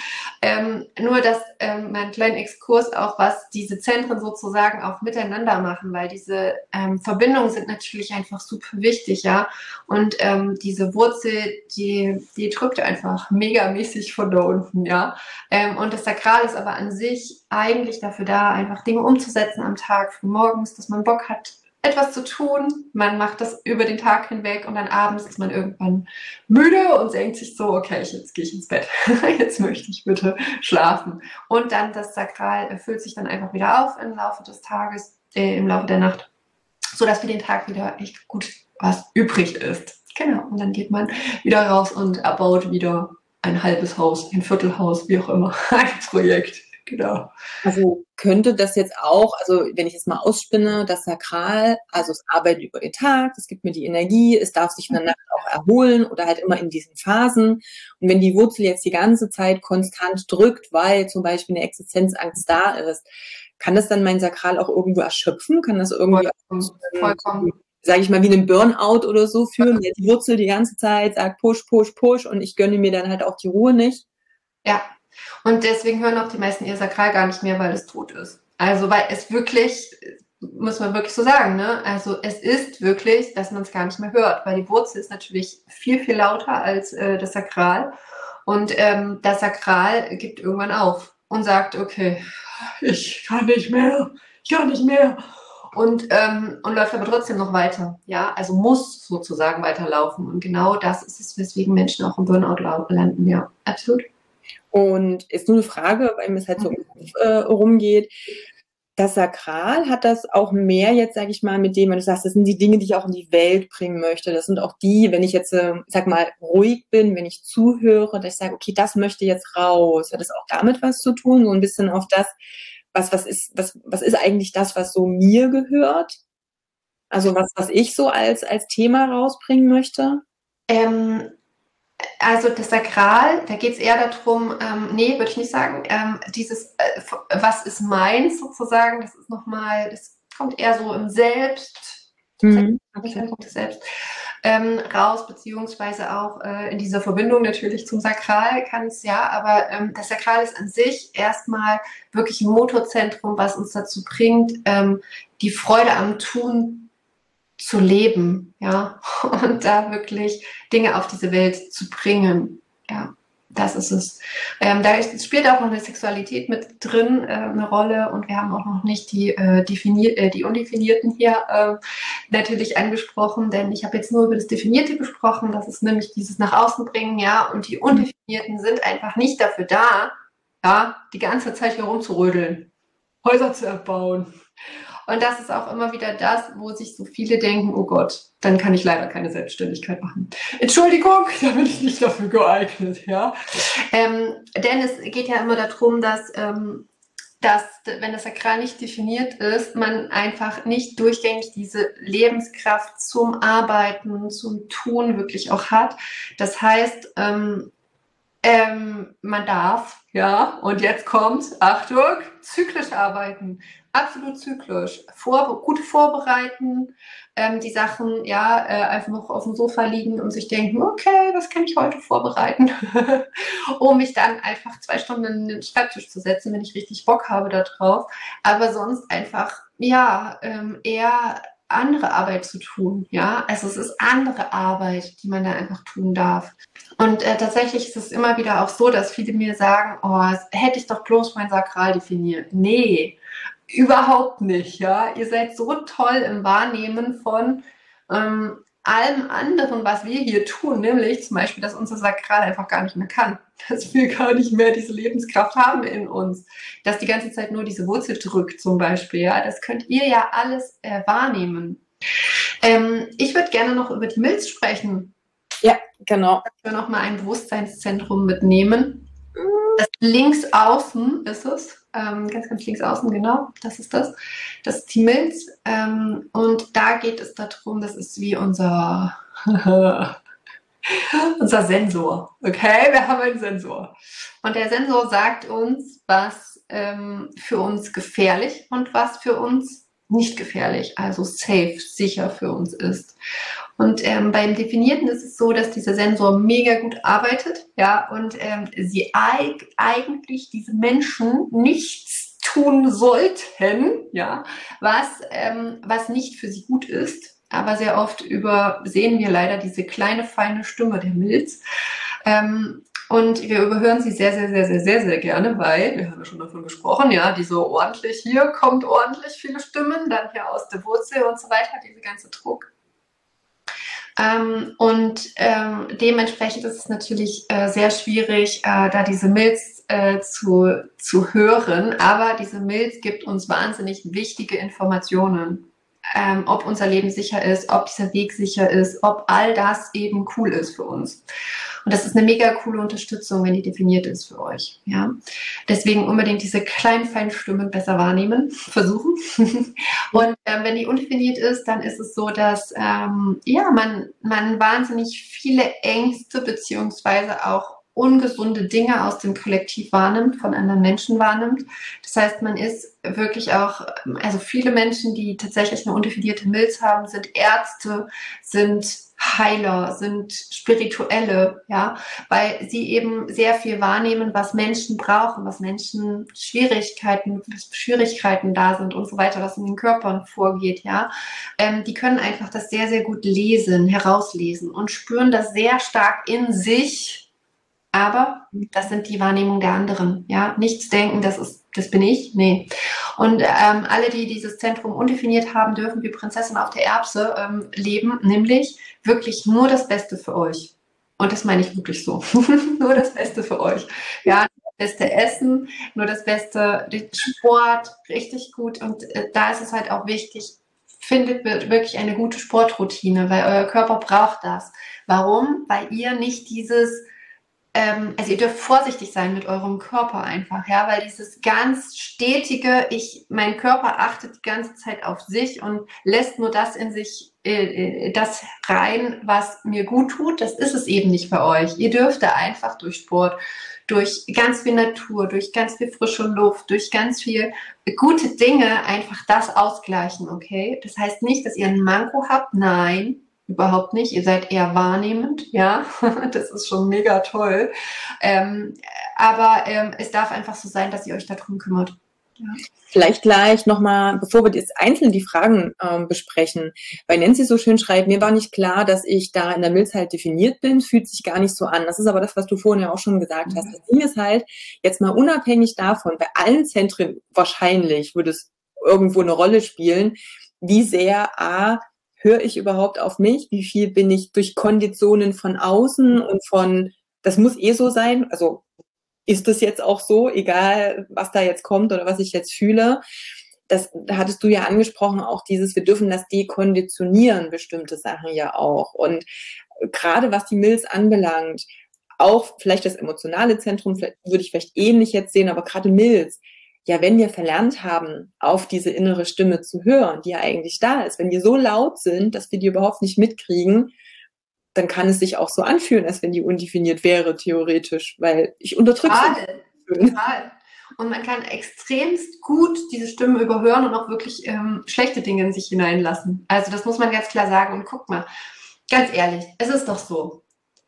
[SPEAKER 2] Nur, dass mein kleinen Exkurs auch, was diese Zentren sozusagen auch miteinander machen, weil diese Verbindungen sind natürlich einfach super wichtig, ja, und diese Wurzel, die drückt einfach megamäßig von da unten, ja, und das Sakral ist aber an sich eigentlich dafür da, einfach Dinge umzusetzen am Tag, früh morgens, dass man Bock hat, etwas zu tun. Man macht das über den Tag hinweg und dann abends ist man irgendwann müde und denkt sich so, okay, jetzt gehe ich ins Bett. Jetzt möchte ich bitte schlafen. Und dann das Sakral füllt sich dann einfach wieder auf im Laufe des Tages, im Laufe der Nacht, sodass für den Tag wieder echt gut was übrig ist. Genau. Und dann geht man wieder raus und erbaut wieder ein halbes Haus, ein Viertelhaus, wie auch immer, ein Projekt. Genau.
[SPEAKER 3] Also könnte das jetzt auch, also wenn ich jetzt mal ausspinne, das Sakral, also es arbeitet über den Tag, es gibt mir die Energie, es darf sich in der Nacht auch erholen oder halt immer in diesen Phasen. Und wenn die Wurzel jetzt die ganze Zeit konstant drückt, weil zum Beispiel eine Existenzangst da ist, kann das dann mein Sakral auch irgendwo erschöpfen? Kann das irgendwie,
[SPEAKER 2] Vollkommen.
[SPEAKER 3] sage ich mal, wie einen Burnout oder so führen, wenn die Wurzel die ganze Zeit sagt, push, push, push und ich gönne mir dann halt auch die Ruhe nicht?
[SPEAKER 2] Ja, und deswegen hören auch die meisten ihr Sakral gar nicht mehr, weil es tot ist. Also, weil es wirklich, muss man wirklich so sagen, ne? Also, es ist wirklich, dass man es gar nicht mehr hört, weil die Wurzel ist natürlich viel, viel lauter als das Sakral. Und das Sakral gibt irgendwann auf und sagt, okay, ich kann nicht mehr, ich kann nicht mehr. Und läuft aber trotzdem noch weiter, ja, also muss sozusagen weiterlaufen. Und genau das ist es, weswegen Menschen auch im Burnout landen, ja, absolut.
[SPEAKER 3] Und ist nur eine Frage, weil mir es halt so im Kopf rumgeht. Das Sakral, hat das auch mehr jetzt, sage ich mal, mit dem, wenn du sagst, das sind die Dinge, die ich auch in die Welt bringen möchte. Das sind auch die, wenn ich jetzt, sag mal, ruhig bin, wenn ich zuhöre, dass ich sage, okay, das möchte jetzt raus. Hat das auch damit was zu tun? So ein bisschen auf das, was ist eigentlich das, was so mir gehört? Also was ich so als Thema rausbringen möchte?
[SPEAKER 2] Also das Sakral, da geht es eher darum, nee, würde ich nicht sagen, dieses, was ist meins sozusagen, das ist nochmal, das kommt eher so im Selbst, Selbst raus, beziehungsweise auch in dieser Verbindung natürlich zum Sakral kann es ja, aber das Sakral ist an sich erstmal wirklich ein Motorzentrum, was uns dazu bringt, die Freude am Tun zu leben, ja, und da wirklich Dinge auf diese Welt zu bringen, ja, das ist es. Da spielt auch noch eine Sexualität mit drin, eine Rolle, und wir haben auch noch nicht die Undefinierten hier natürlich angesprochen, denn ich habe jetzt nur über das Definierte gesprochen, das ist nämlich dieses nach außen bringen, ja, und die Undefinierten sind einfach nicht dafür da, ja, die ganze Zeit hier rumzurödeln, Häuser zu erbauen. Und das ist auch immer wieder das, wo sich so viele denken, oh Gott, dann kann ich leider keine Selbstständigkeit machen. Entschuldigung, da bin ich nicht dafür geeignet, ja. Denn es geht ja immer darum, dass dass, wenn das Sakral nicht definiert ist, man einfach nicht durchgängig diese Lebenskraft zum Arbeiten, zum Tun wirklich auch hat. Das heißt, man darf, ja, und jetzt kommt, Achtung, zyklisch arbeiten. Absolut zyklisch. Gut vorbereiten, die Sachen, ja, einfach noch auf dem Sofa liegen und sich denken, okay, was kann ich heute vorbereiten? Um mich dann einfach 2 Stunden in den Schreibtisch zu setzen, wenn ich richtig Bock habe darauf. Aber sonst einfach, ja, eher andere Arbeit zu tun, ja. Also es ist andere Arbeit, die man da einfach tun darf. Und tatsächlich ist es immer wieder auch so, dass viele mir sagen, oh, hätte ich doch bloß mein Sakral definiert. Nee, überhaupt nicht, ja. Ihr seid so toll im Wahrnehmen von allem anderen, was wir hier tun, nämlich zum Beispiel, dass unser Sakral einfach gar nicht mehr kann, dass wir gar nicht mehr diese Lebenskraft haben in uns, dass die ganze Zeit nur diese Wurzel drückt zum Beispiel, ja. Das könnt ihr ja alles wahrnehmen. Ich würde gerne noch über die Milz sprechen.
[SPEAKER 3] Ja, genau.
[SPEAKER 2] Ich will noch mal ein Bewusstseinszentrum mitnehmen. Das links außen ist es. Ganz, ganz links außen, genau. Das ist das. Das ist die Milz. Und da geht es darum, das ist wie unser Sensor. Okay, wir haben einen Sensor. Und der Sensor sagt uns, was für uns gefährlich und was für uns nicht gefährlich, also safe, sicher für uns ist. Und beim Definierten ist es so, dass dieser Sensor mega gut arbeitet, ja, und sie eigentlich diese Menschen nichts tun sollten, ja, was nicht für sie gut ist. Aber sehr oft übersehen wir leider diese kleine, feine Stimme der Milz. Und wir überhören sie sehr, sehr, sehr, sehr, sehr, sehr gerne, weil, wir haben ja schon davon gesprochen, ja, die so ordentlich, hier kommt ordentlich viele Stimmen, dann hier aus der Wurzel und so weiter, diese ganze Druck. Dementsprechend ist es natürlich sehr schwierig, da diese Milz zu hören, aber diese Milz gibt uns wahnsinnig wichtige Informationen. Ob unser Leben sicher ist, ob dieser Weg sicher ist, ob all das eben cool ist für uns. Und das ist eine mega coole Unterstützung, wenn die definiert ist für euch. Ja? Deswegen unbedingt diese kleinen, feinen Stimmen besser wahrnehmen, versuchen. Und wenn die undefiniert ist, dann ist es so, dass man wahnsinnig viele Ängste beziehungsweise auch ungesunde Dinge aus dem Kollektiv wahrnimmt, von anderen Menschen wahrnimmt. Das heißt, man ist wirklich auch, also viele Menschen, die tatsächlich eine undefinierte Milz haben, sind Ärzte, sind Heiler, sind Spirituelle, ja, weil sie eben sehr viel wahrnehmen, was Menschen brauchen, was Menschen Schwierigkeiten da sind und so weiter, was in den Körpern vorgeht, ja. Die können einfach das sehr, sehr gut lesen, herauslesen und spüren das sehr stark in sich. Aber das sind die Wahrnehmungen der anderen, ja. Nichts denken, das bin ich, nee. Und alle, die dieses Zentrum undefiniert haben, dürfen wie Prinzessin auf der Erbse leben, nämlich wirklich nur das Beste für euch. Und das meine ich wirklich so. Nur das Beste für euch. Ja, das beste Essen, nur das beste Sport, richtig gut. Und da ist es halt auch wichtig, findet wirklich eine gute Sportroutine, weil euer Körper braucht das. Warum? Weil ihr nicht dieses also ihr dürft vorsichtig sein mit eurem Körper einfach, ja, weil dieses ganz stetige, mein Körper achtet die ganze Zeit auf sich und lässt nur das in sich, das rein, was mir gut tut, das ist es eben nicht bei euch. Ihr dürft da einfach durch Sport, durch ganz viel Natur, durch ganz viel frische Luft, durch ganz viel gute Dinge einfach das ausgleichen, okay? Das heißt nicht, dass ihr einen Manko habt, nein, überhaupt nicht. Ihr seid eher wahrnehmend, ja. Das ist schon mega toll. Aber es darf einfach so sein, dass ihr euch darum kümmert. Ja.
[SPEAKER 3] Vielleicht gleich nochmal, bevor wir jetzt einzeln die Fragen besprechen, weil Nancy so schön schreibt, mir war nicht klar, dass ich da in der Milz halt definiert bin, fühlt sich gar nicht so an. Das ist aber das, was du vorhin ja auch schon gesagt hast. Das Ding ist halt, jetzt mal unabhängig davon, bei allen Zentren wahrscheinlich würde es irgendwo eine Rolle spielen, wie sehr höre ich überhaupt auf mich? Wie viel bin ich durch Konditionen von außen und das muss so sein, also ist das jetzt auch so, egal was da jetzt kommt oder was ich jetzt fühle. Da hattest du ja angesprochen, auch wir dürfen das dekonditionieren, bestimmte Sachen ja auch. Und gerade was die Milz anbelangt, auch vielleicht das emotionale Zentrum, würde ich vielleicht ähnlich jetzt sehen, aber gerade Milz, ja, wenn wir verlernt haben, auf diese innere Stimme zu hören, die ja eigentlich da ist, wenn die so laut sind, dass wir die überhaupt nicht mitkriegen, dann kann es sich auch so anfühlen, als wenn die undefiniert wäre, theoretisch, weil ich unterdrücke sie.
[SPEAKER 2] Total. Und man kann extremst gut diese Stimmen überhören und auch wirklich schlechte Dinge in sich hineinlassen. Also das muss man ganz klar sagen. Und guck mal, ganz ehrlich, es ist doch so.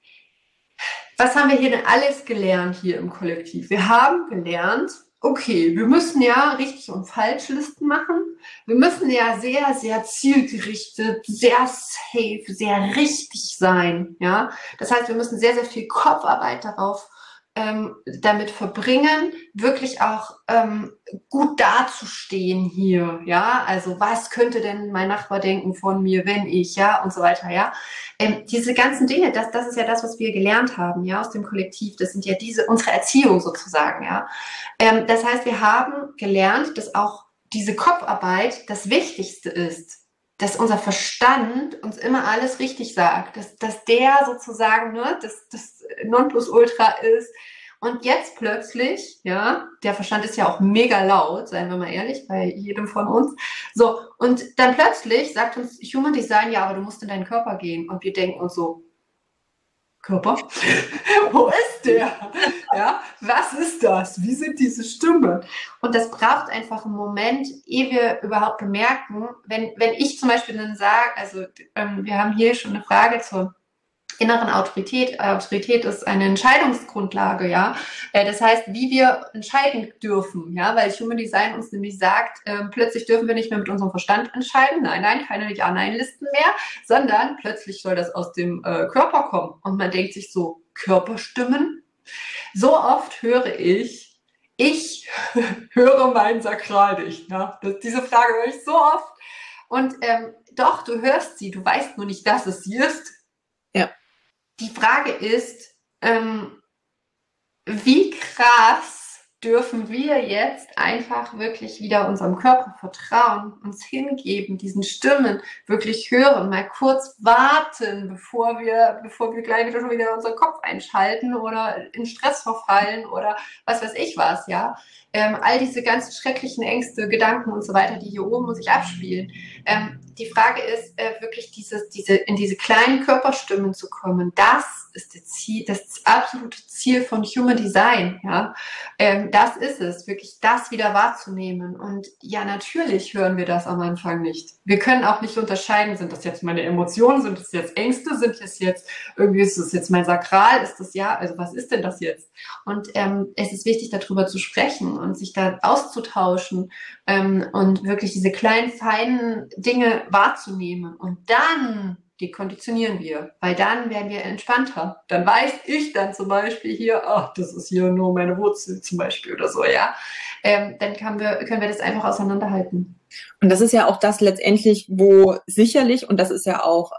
[SPEAKER 2] Was haben wir hier denn alles gelernt hier im Kollektiv? Wir haben gelernt, okay, wir müssen ja richtig und falsch Listen machen. Wir müssen ja sehr, sehr zielgerichtet, sehr safe, sehr richtig sein. Ja? Das heißt, wir müssen sehr, sehr viel Kopfarbeit darauf damit verbringen, wirklich auch gut dazustehen hier, ja, also was könnte denn mein Nachbar denken von mir, wenn ich, ja, und so weiter, ja, diese ganzen Dinge, das ist ja das, was wir gelernt haben, ja, aus dem Kollektiv, das sind ja unsere Erziehung sozusagen, ja, das heißt, wir haben gelernt, dass auch diese Kopfarbeit das Wichtigste ist, dass unser Verstand uns immer alles richtig sagt, dass der sozusagen das Nonplusultra ist. Und jetzt plötzlich, ja, der Verstand ist ja auch mega laut, seien wir mal ehrlich, bei jedem von uns. So, und dann plötzlich sagt uns Human Design, ja, aber du musst in deinen Körper gehen. Und wir denken uns so, Körper? Wo ist der? Ja, was ist das? Wie sind diese Stimmen? Und das braucht einfach einen Moment, ehe wir überhaupt bemerken, wenn ich zum Beispiel dann sage, also wir haben hier schon eine Frage zur inneren Autorität. Autorität ist eine Entscheidungsgrundlage, ja. Das heißt, wie wir entscheiden dürfen, ja, weil Human Design uns nämlich sagt, plötzlich dürfen wir nicht mehr mit unserem Verstand entscheiden. Nein, keine Ja-Nein-Listen mehr, sondern plötzlich soll das aus dem Körper kommen. Und man denkt sich so, Körperstimmen? So oft höre ich höre mein Sakral nicht. Ja? Diese Frage höre ich so oft. Und doch, du hörst sie, du weißt nur nicht, dass es sie ist.
[SPEAKER 3] Ja.
[SPEAKER 2] Die Frage ist, wie krass dürfen wir jetzt einfach wirklich wieder unserem Körper vertrauen, uns hingeben, diesen Stimmen wirklich hören, mal kurz warten, bevor wir gleich wieder unseren Kopf einschalten oder in Stress verfallen oder was weiß ich was, ja. All diese ganzen schrecklichen Ängste, Gedanken und so weiter, die hier oben sich abspielen. Die Frage ist wirklich in diese kleinen Körperstimmen zu kommen. Das ist das absolute Ziel von Human Design. Ja? Das ist es, wirklich das wieder wahrzunehmen. Und ja, natürlich hören wir das am Anfang nicht. Wir können auch nicht unterscheiden, sind das jetzt meine Emotionen, sind das jetzt Ängste, sind das jetzt irgendwie, ist das jetzt mein Sakral, ist das ja, also was ist denn das jetzt? Und es ist wichtig, darüber zu sprechen und sich da auszutauschen und wirklich diese kleinen, feinen Dinge wahrzunehmen. Und dann dekonditionieren wir, weil dann werden wir entspannter. Dann weiß ich dann zum Beispiel hier, ach, das ist hier nur meine Wurzel zum Beispiel oder so, ja. Dann können wir das einfach auseinanderhalten.
[SPEAKER 3] Und das ist ja auch das letztendlich, wo sicherlich, und das ist ja auch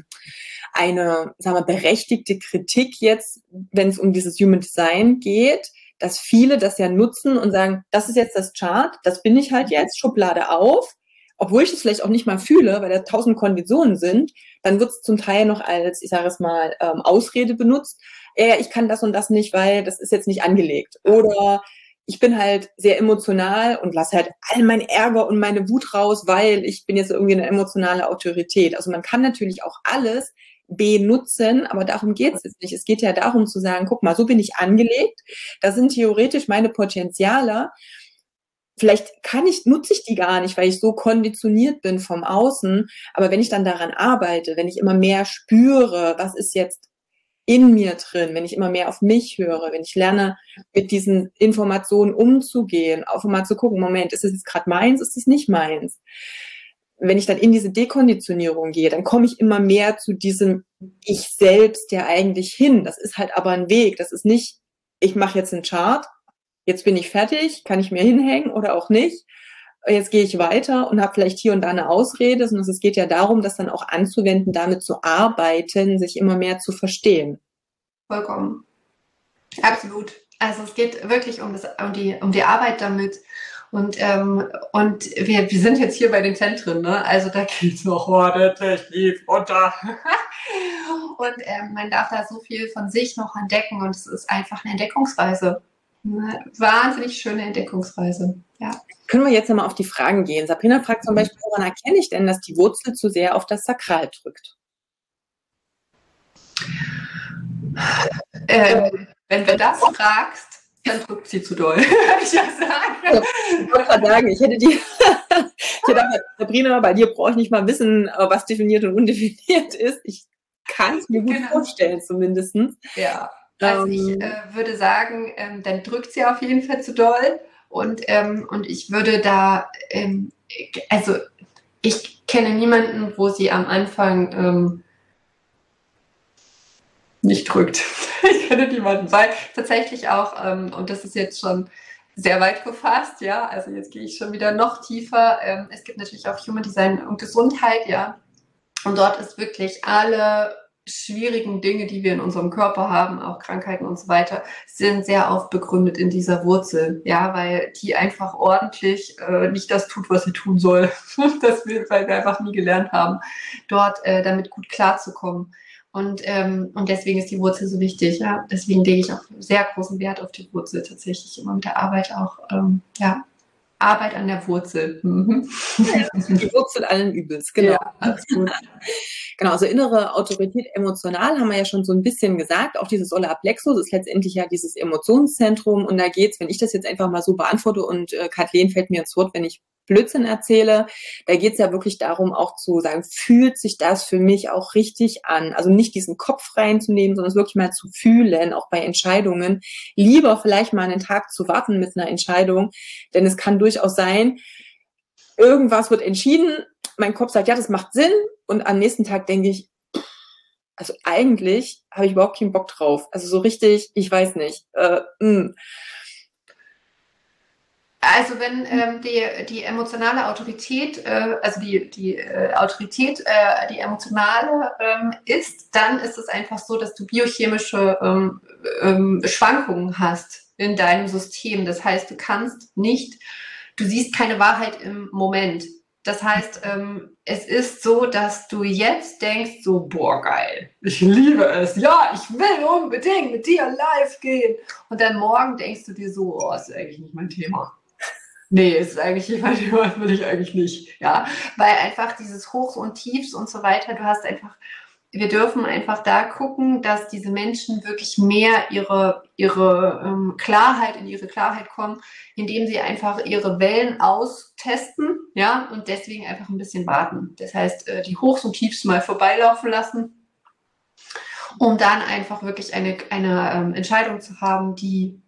[SPEAKER 3] eine, sagen wir, berechtigte Kritik jetzt, wenn es um dieses Human Design geht, dass viele das ja nutzen und sagen, das ist jetzt das Chart, das bin ich halt jetzt, Schublade auf, obwohl ich es vielleicht auch nicht mal fühle, weil da 1000 Konditionen sind, dann wird es zum Teil noch als, ich sage es mal, Ausrede benutzt. Ich kann das und das nicht, weil das ist jetzt nicht angelegt. Oder ich bin halt sehr emotional und lasse halt all mein Ärger und meine Wut raus, weil ich bin jetzt irgendwie eine emotionale Autorität. Also man kann natürlich auch alles benutzen, aber darum geht es jetzt nicht. Es geht ja darum zu sagen, guck mal, so bin ich angelegt, das sind theoretisch meine Potenziale. Vielleicht nutze ich die gar nicht, weil ich so konditioniert bin vom Außen. Aber wenn ich dann daran arbeite, wenn ich immer mehr spüre, was ist jetzt in mir drin, wenn ich immer mehr auf mich höre, wenn ich lerne, mit diesen Informationen umzugehen, auch mal zu gucken, Moment, ist es jetzt gerade meins, ist es nicht meins? Wenn ich dann in diese Dekonditionierung gehe, dann komme ich immer mehr zu diesem Ich selbst ja eigentlich hin. Das ist halt aber ein Weg. Das ist nicht, ich mache jetzt einen Chart, jetzt bin ich fertig, kann ich mir hinhängen oder auch nicht. Jetzt gehe ich weiter und habe vielleicht hier und da eine Ausrede, sondern es geht ja darum, das dann auch anzuwenden, damit zu arbeiten, sich immer mehr zu verstehen.
[SPEAKER 2] Vollkommen. Absolut. Also es geht wirklich um die Arbeit damit. Und wir sind jetzt hier bei den Zentren, ne? Also da geht es noch ordentlich tief runter. Und man darf da so viel von sich noch entdecken und es ist einfach eine Entdeckungsreise. Eine wahnsinnig schöne Entdeckungsreise. Ja.
[SPEAKER 3] Können wir jetzt nochmal auf die Fragen gehen? Sabrina fragt zum Beispiel, woran erkenne ich denn, dass die Wurzel zu sehr auf das Sakral drückt?
[SPEAKER 2] Wenn du das fragst, dann drückt sie zu doll, würde ich ja sagen.
[SPEAKER 3] Ich wollte gerade sagen, ich dachte, Sabrina, bei dir brauche ich nicht mal wissen, was definiert und undefiniert ist. Ich kann es mir gut vorstellen, zumindest.
[SPEAKER 2] Ja, also ich würde sagen, dann drückt sie auf jeden Fall zu doll. Und ich würde da, also ich kenne niemanden, wo sie am Anfang nicht drückt. Ich kenne niemanden, weil tatsächlich auch, und das ist jetzt schon sehr weit gefasst, ja, also jetzt gehe ich schon wieder noch tiefer. Es gibt natürlich auch Human Design und Gesundheit, ja, und dort ist wirklich alle schwierigen Dinge, die wir in unserem Körper haben, auch Krankheiten und so weiter, sind sehr oft begründet in dieser Wurzel, ja, weil die einfach ordentlich nicht das tut, was sie tun soll, weil wir einfach nie gelernt haben, dort damit gut klarzukommen. Und deswegen ist die Wurzel so wichtig. Ja? Deswegen lege ich auch sehr großen Wert auf die Wurzel tatsächlich immer mit der Arbeit auch. Arbeit an der Wurzel. Mhm.
[SPEAKER 3] Ja, die Wurzel allen Übels, genau.
[SPEAKER 2] Ja, absolut.
[SPEAKER 3] Genau, also innere Autorität, emotional haben wir ja schon so ein bisschen gesagt. Auch dieses Solarplexus ist letztendlich ja dieses Emotionszentrum. Und da geht's, wenn ich das jetzt einfach mal so beantworte und Kathleen fällt mir ins Wort, wenn ich Blödsinn erzähle, da geht's ja wirklich darum, auch zu sagen, fühlt sich das für mich auch richtig an? Also nicht diesen Kopf reinzunehmen, sondern es wirklich mal zu fühlen, auch bei Entscheidungen. Lieber vielleicht mal einen Tag zu warten mit einer Entscheidung, denn es kann durchaus sein, irgendwas wird entschieden, mein Kopf sagt, ja, das macht Sinn, und am nächsten Tag denke ich, also eigentlich habe ich überhaupt keinen Bock drauf. Also so richtig, ich weiß nicht.
[SPEAKER 2] Also wenn die emotionale Autorität, also die Autorität, die emotionale ist, dann ist es einfach so, dass du biochemische Schwankungen hast in deinem System. Das heißt, du siehst keine Wahrheit im Moment. Das heißt, es ist so, dass du jetzt denkst so, boah, geil, ich liebe es, ja, ich will unbedingt mit dir live gehen. Und dann morgen denkst du dir so, oh, ist eigentlich nicht mein Thema. Nee, ist eigentlich nicht mein Thema, will ich eigentlich nicht. Ja, weil einfach dieses Hochs und Tiefs und so weiter, wir dürfen einfach da gucken, dass diese Menschen wirklich mehr in ihre Klarheit kommen, indem sie einfach ihre Wellen austesten, ja, und deswegen einfach ein bisschen warten. Das heißt, die Hochs und Tiefs mal vorbeilaufen lassen, um dann einfach wirklich eine Entscheidung zu haben, die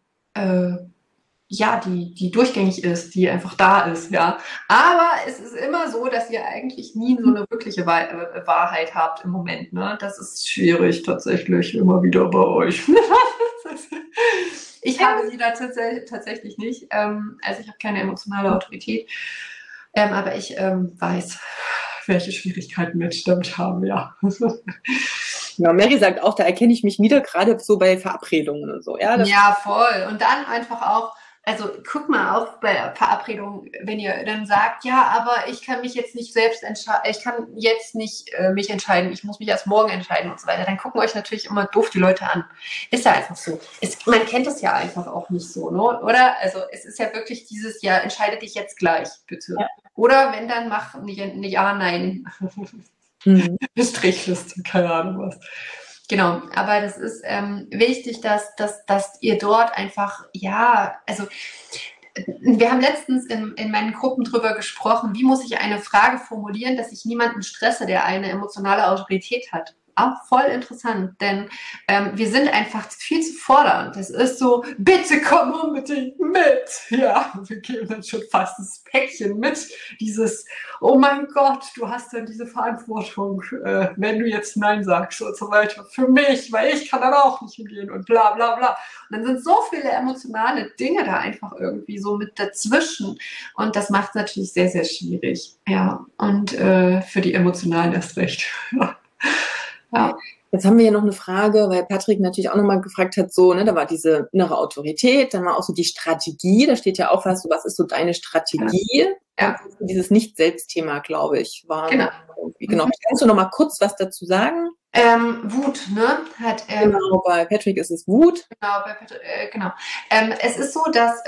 [SPEAKER 2] durchgängig ist, die einfach da ist, ja. Aber es ist immer so, dass ihr eigentlich nie so eine wirkliche Wahrheit habt im Moment, ne? Das ist schwierig tatsächlich immer wieder bei euch. Ich habe sie da tatsächlich nicht. Also ich habe keine emotionale Autorität. Aber ich weiß, welche Schwierigkeiten Menschen damit haben, ja.
[SPEAKER 3] Ja, Mary sagt auch, da erkenne ich mich wieder, gerade so bei Verabredungen und so.
[SPEAKER 2] Ja, voll. Und dann einfach auch, also guck mal auch bei Verabredungen, wenn ihr dann sagt, ja, aber ich kann mich jetzt nicht selbst entscheiden, ich kann jetzt nicht mich entscheiden, ich muss mich erst morgen entscheiden und so weiter, dann gucken euch natürlich immer doof die Leute an. Ist ja einfach so. Man kennt es ja einfach auch nicht so, ne? Oder? Also es ist ja wirklich dieses, ja, entscheide dich jetzt gleich, bitte. Ja. Oder wenn, dann mach eine Ja, Nein. Strichliste, keine Ahnung was. Genau, aber das ist wichtig, dass ihr dort einfach, ja, also wir haben letztens in meinen Gruppen drüber gesprochen, wie muss ich eine Frage formulieren, dass ich niemanden stresse, der eine emotionale Autorität hat. Auch voll interessant, denn wir sind einfach viel zu fordernd. Das ist so, bitte komm unbedingt mit. Ja, wir geben dann schon fast das Päckchen mit. Dieses, oh mein Gott, du hast dann diese Verantwortung, wenn du jetzt Nein sagst und so weiter. Für mich, weil ich kann dann auch nicht hingehen und bla bla bla. Und dann sind so viele emotionale Dinge da einfach irgendwie so mit dazwischen. Und das macht es natürlich sehr, sehr schwierig. Ja, und für die Emotionalen erst recht.
[SPEAKER 3] Ja. Jetzt haben wir hier noch eine Frage, weil Patrick natürlich auch nochmal gefragt hat, so, ne, da war diese innere Autorität, dann war auch so die Strategie, da steht ja auch was ist so deine Strategie? Ja. Dieses Nicht-Selbst-Thema, glaube ich, war.
[SPEAKER 2] Genau.
[SPEAKER 3] Genau. Kannst du nochmal kurz was dazu sagen?
[SPEAKER 2] Wut, ne?
[SPEAKER 3] Genau, bei Patrick ist es Wut.
[SPEAKER 2] Genau, genau. Es ist so, dass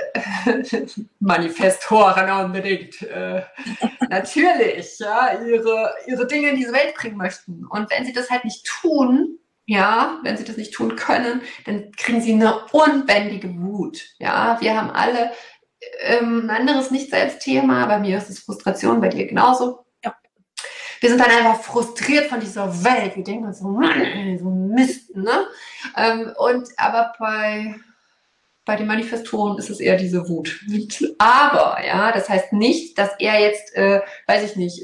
[SPEAKER 2] Manifestoren unbedingt natürlich ja, ihre Dinge in diese Welt bringen möchten. Und wenn sie das halt nicht tun, ja, wenn sie das nicht tun können, dann kriegen sie eine unbändige Wut. Ja, wir haben alle ein anderes Nicht-Selbst-Thema. Bei mir ist es Frustration, bei dir genauso. Wir sind dann einfach frustriert von dieser Welt. Wir denken uns so, Mann, ey, so Mist, ne? Aber bei den Manifestoren ist es eher diese Wut. Aber, ja, das heißt nicht, dass er jetzt, weiß ich nicht,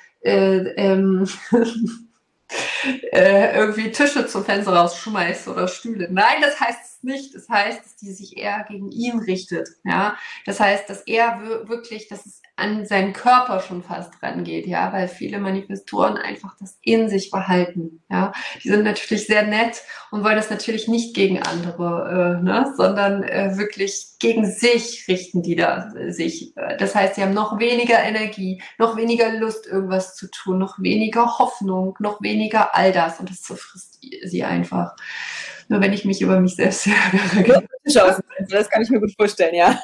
[SPEAKER 2] irgendwie Tische zum Fenster rausschmeißt oder Stühle. Nein, das heißt es nicht. Das heißt, dass die sich eher gegen ihn richtet. Ja, das heißt, dass er wirklich, dass es an seinen Körper schon fast rangeht, ja, weil viele Manifestoren einfach das in sich behalten, ja. Die sind natürlich sehr nett und wollen das natürlich nicht gegen andere, ne, sondern wirklich gegen sich richten die da sich. Das heißt, sie haben noch weniger Energie, noch weniger Lust, irgendwas zu tun, noch weniger Hoffnung, noch weniger all das und das zerfrisst sie einfach. Nur wenn ich mich über mich selbst ärgere.
[SPEAKER 3] Das kann ich mir gut vorstellen, ja.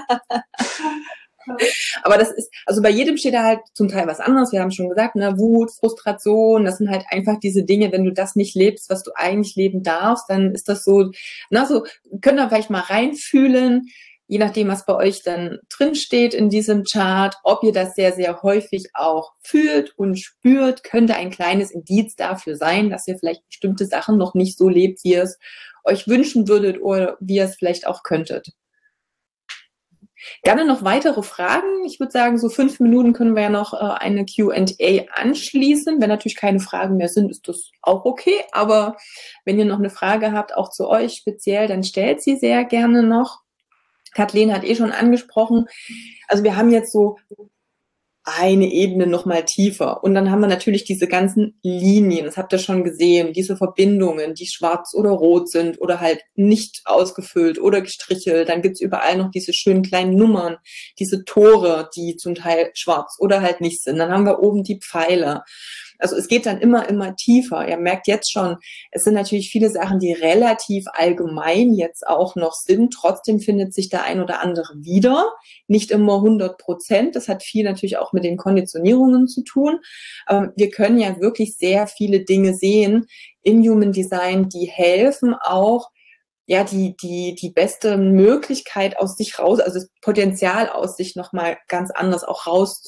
[SPEAKER 3] Aber das ist, also bei jedem steht da halt zum Teil was anderes. Wir haben schon gesagt, ne, Wut, Frustration, das sind halt einfach diese Dinge, wenn du das nicht lebst, was du eigentlich leben darfst, dann ist das so, na, so, könnt ihr vielleicht mal reinfühlen, je nachdem, was bei euch dann drin steht in diesem Chart, ob ihr das sehr, sehr häufig auch fühlt und spürt, könnte ein kleines Indiz dafür sein, dass ihr vielleicht bestimmte Sachen noch nicht so lebt, wie ihr es euch wünschen würdet oder wie ihr es vielleicht auch könntet. Gerne noch weitere Fragen. Ich würde sagen, so 5 Minuten können wir ja noch eine Q&A anschließen. Wenn natürlich keine Fragen mehr sind, ist das auch okay. Aber wenn ihr noch eine Frage habt, auch zu euch speziell, dann stellt sie sehr gerne noch. Kathleen hat schon angesprochen. Also wir haben jetzt so eine Ebene noch mal tiefer. Und dann haben wir natürlich diese ganzen Linien, das habt ihr schon gesehen, diese Verbindungen, die schwarz oder rot sind oder halt nicht ausgefüllt oder gestrichelt. Dann gibt's überall noch diese schönen kleinen Nummern, diese Tore, die zum Teil schwarz oder halt nicht sind. Dann haben wir oben die Pfeile. Also es geht dann immer tiefer. Ihr merkt jetzt schon, es sind natürlich viele Sachen, die relativ allgemein jetzt auch noch sind. Trotzdem findet sich der ein oder andere wieder. Nicht immer 100%. Das hat viel natürlich auch mit den Konditionierungen zu tun. Aber wir können ja wirklich sehr viele Dinge sehen im Human Design, die helfen auch, ja, die beste Möglichkeit aus sich raus, also das Potenzial aus sich nochmal ganz anders auch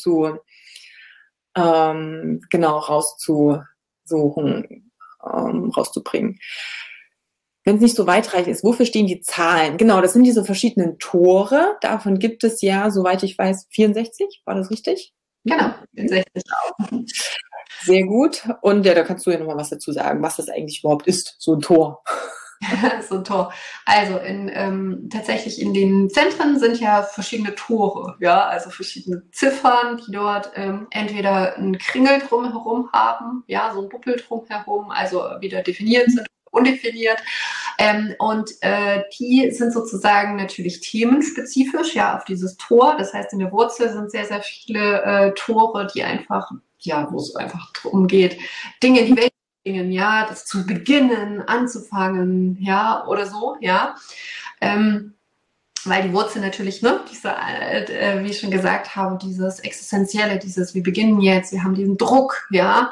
[SPEAKER 3] rauszubringen. Wenn es nicht so weitreichend ist, wofür stehen die Zahlen? Genau, das sind diese verschiedenen Tore. Davon gibt es ja, soweit ich weiß, 64. War das richtig?
[SPEAKER 2] Genau, 64 auch.
[SPEAKER 3] Sehr gut. Und ja, da kannst du ja nochmal was dazu sagen, was das eigentlich überhaupt ist, so ein Tor.
[SPEAKER 2] So ein Tor. Also tatsächlich in den Zentren sind ja verschiedene Tore, ja, also verschiedene Ziffern, die dort entweder einen Kringel drumherum haben, ja, so ein Buppel drumherum, also wieder definiert sind, undefiniert. Und die sind sozusagen natürlich themenspezifisch, ja, auf dieses Tor. Das heißt, in der Wurzel sind sehr, sehr viele Tore, die einfach, ja, wo es einfach darum geht, Dinge in die Welt ja, das zu beginnen, anzufangen, ja, oder so, ja. Weil die Wurzel natürlich, ne, diese, wie ich schon gesagt habe, dieses Existenzielle, dieses, wir beginnen jetzt, wir haben diesen Druck, ja.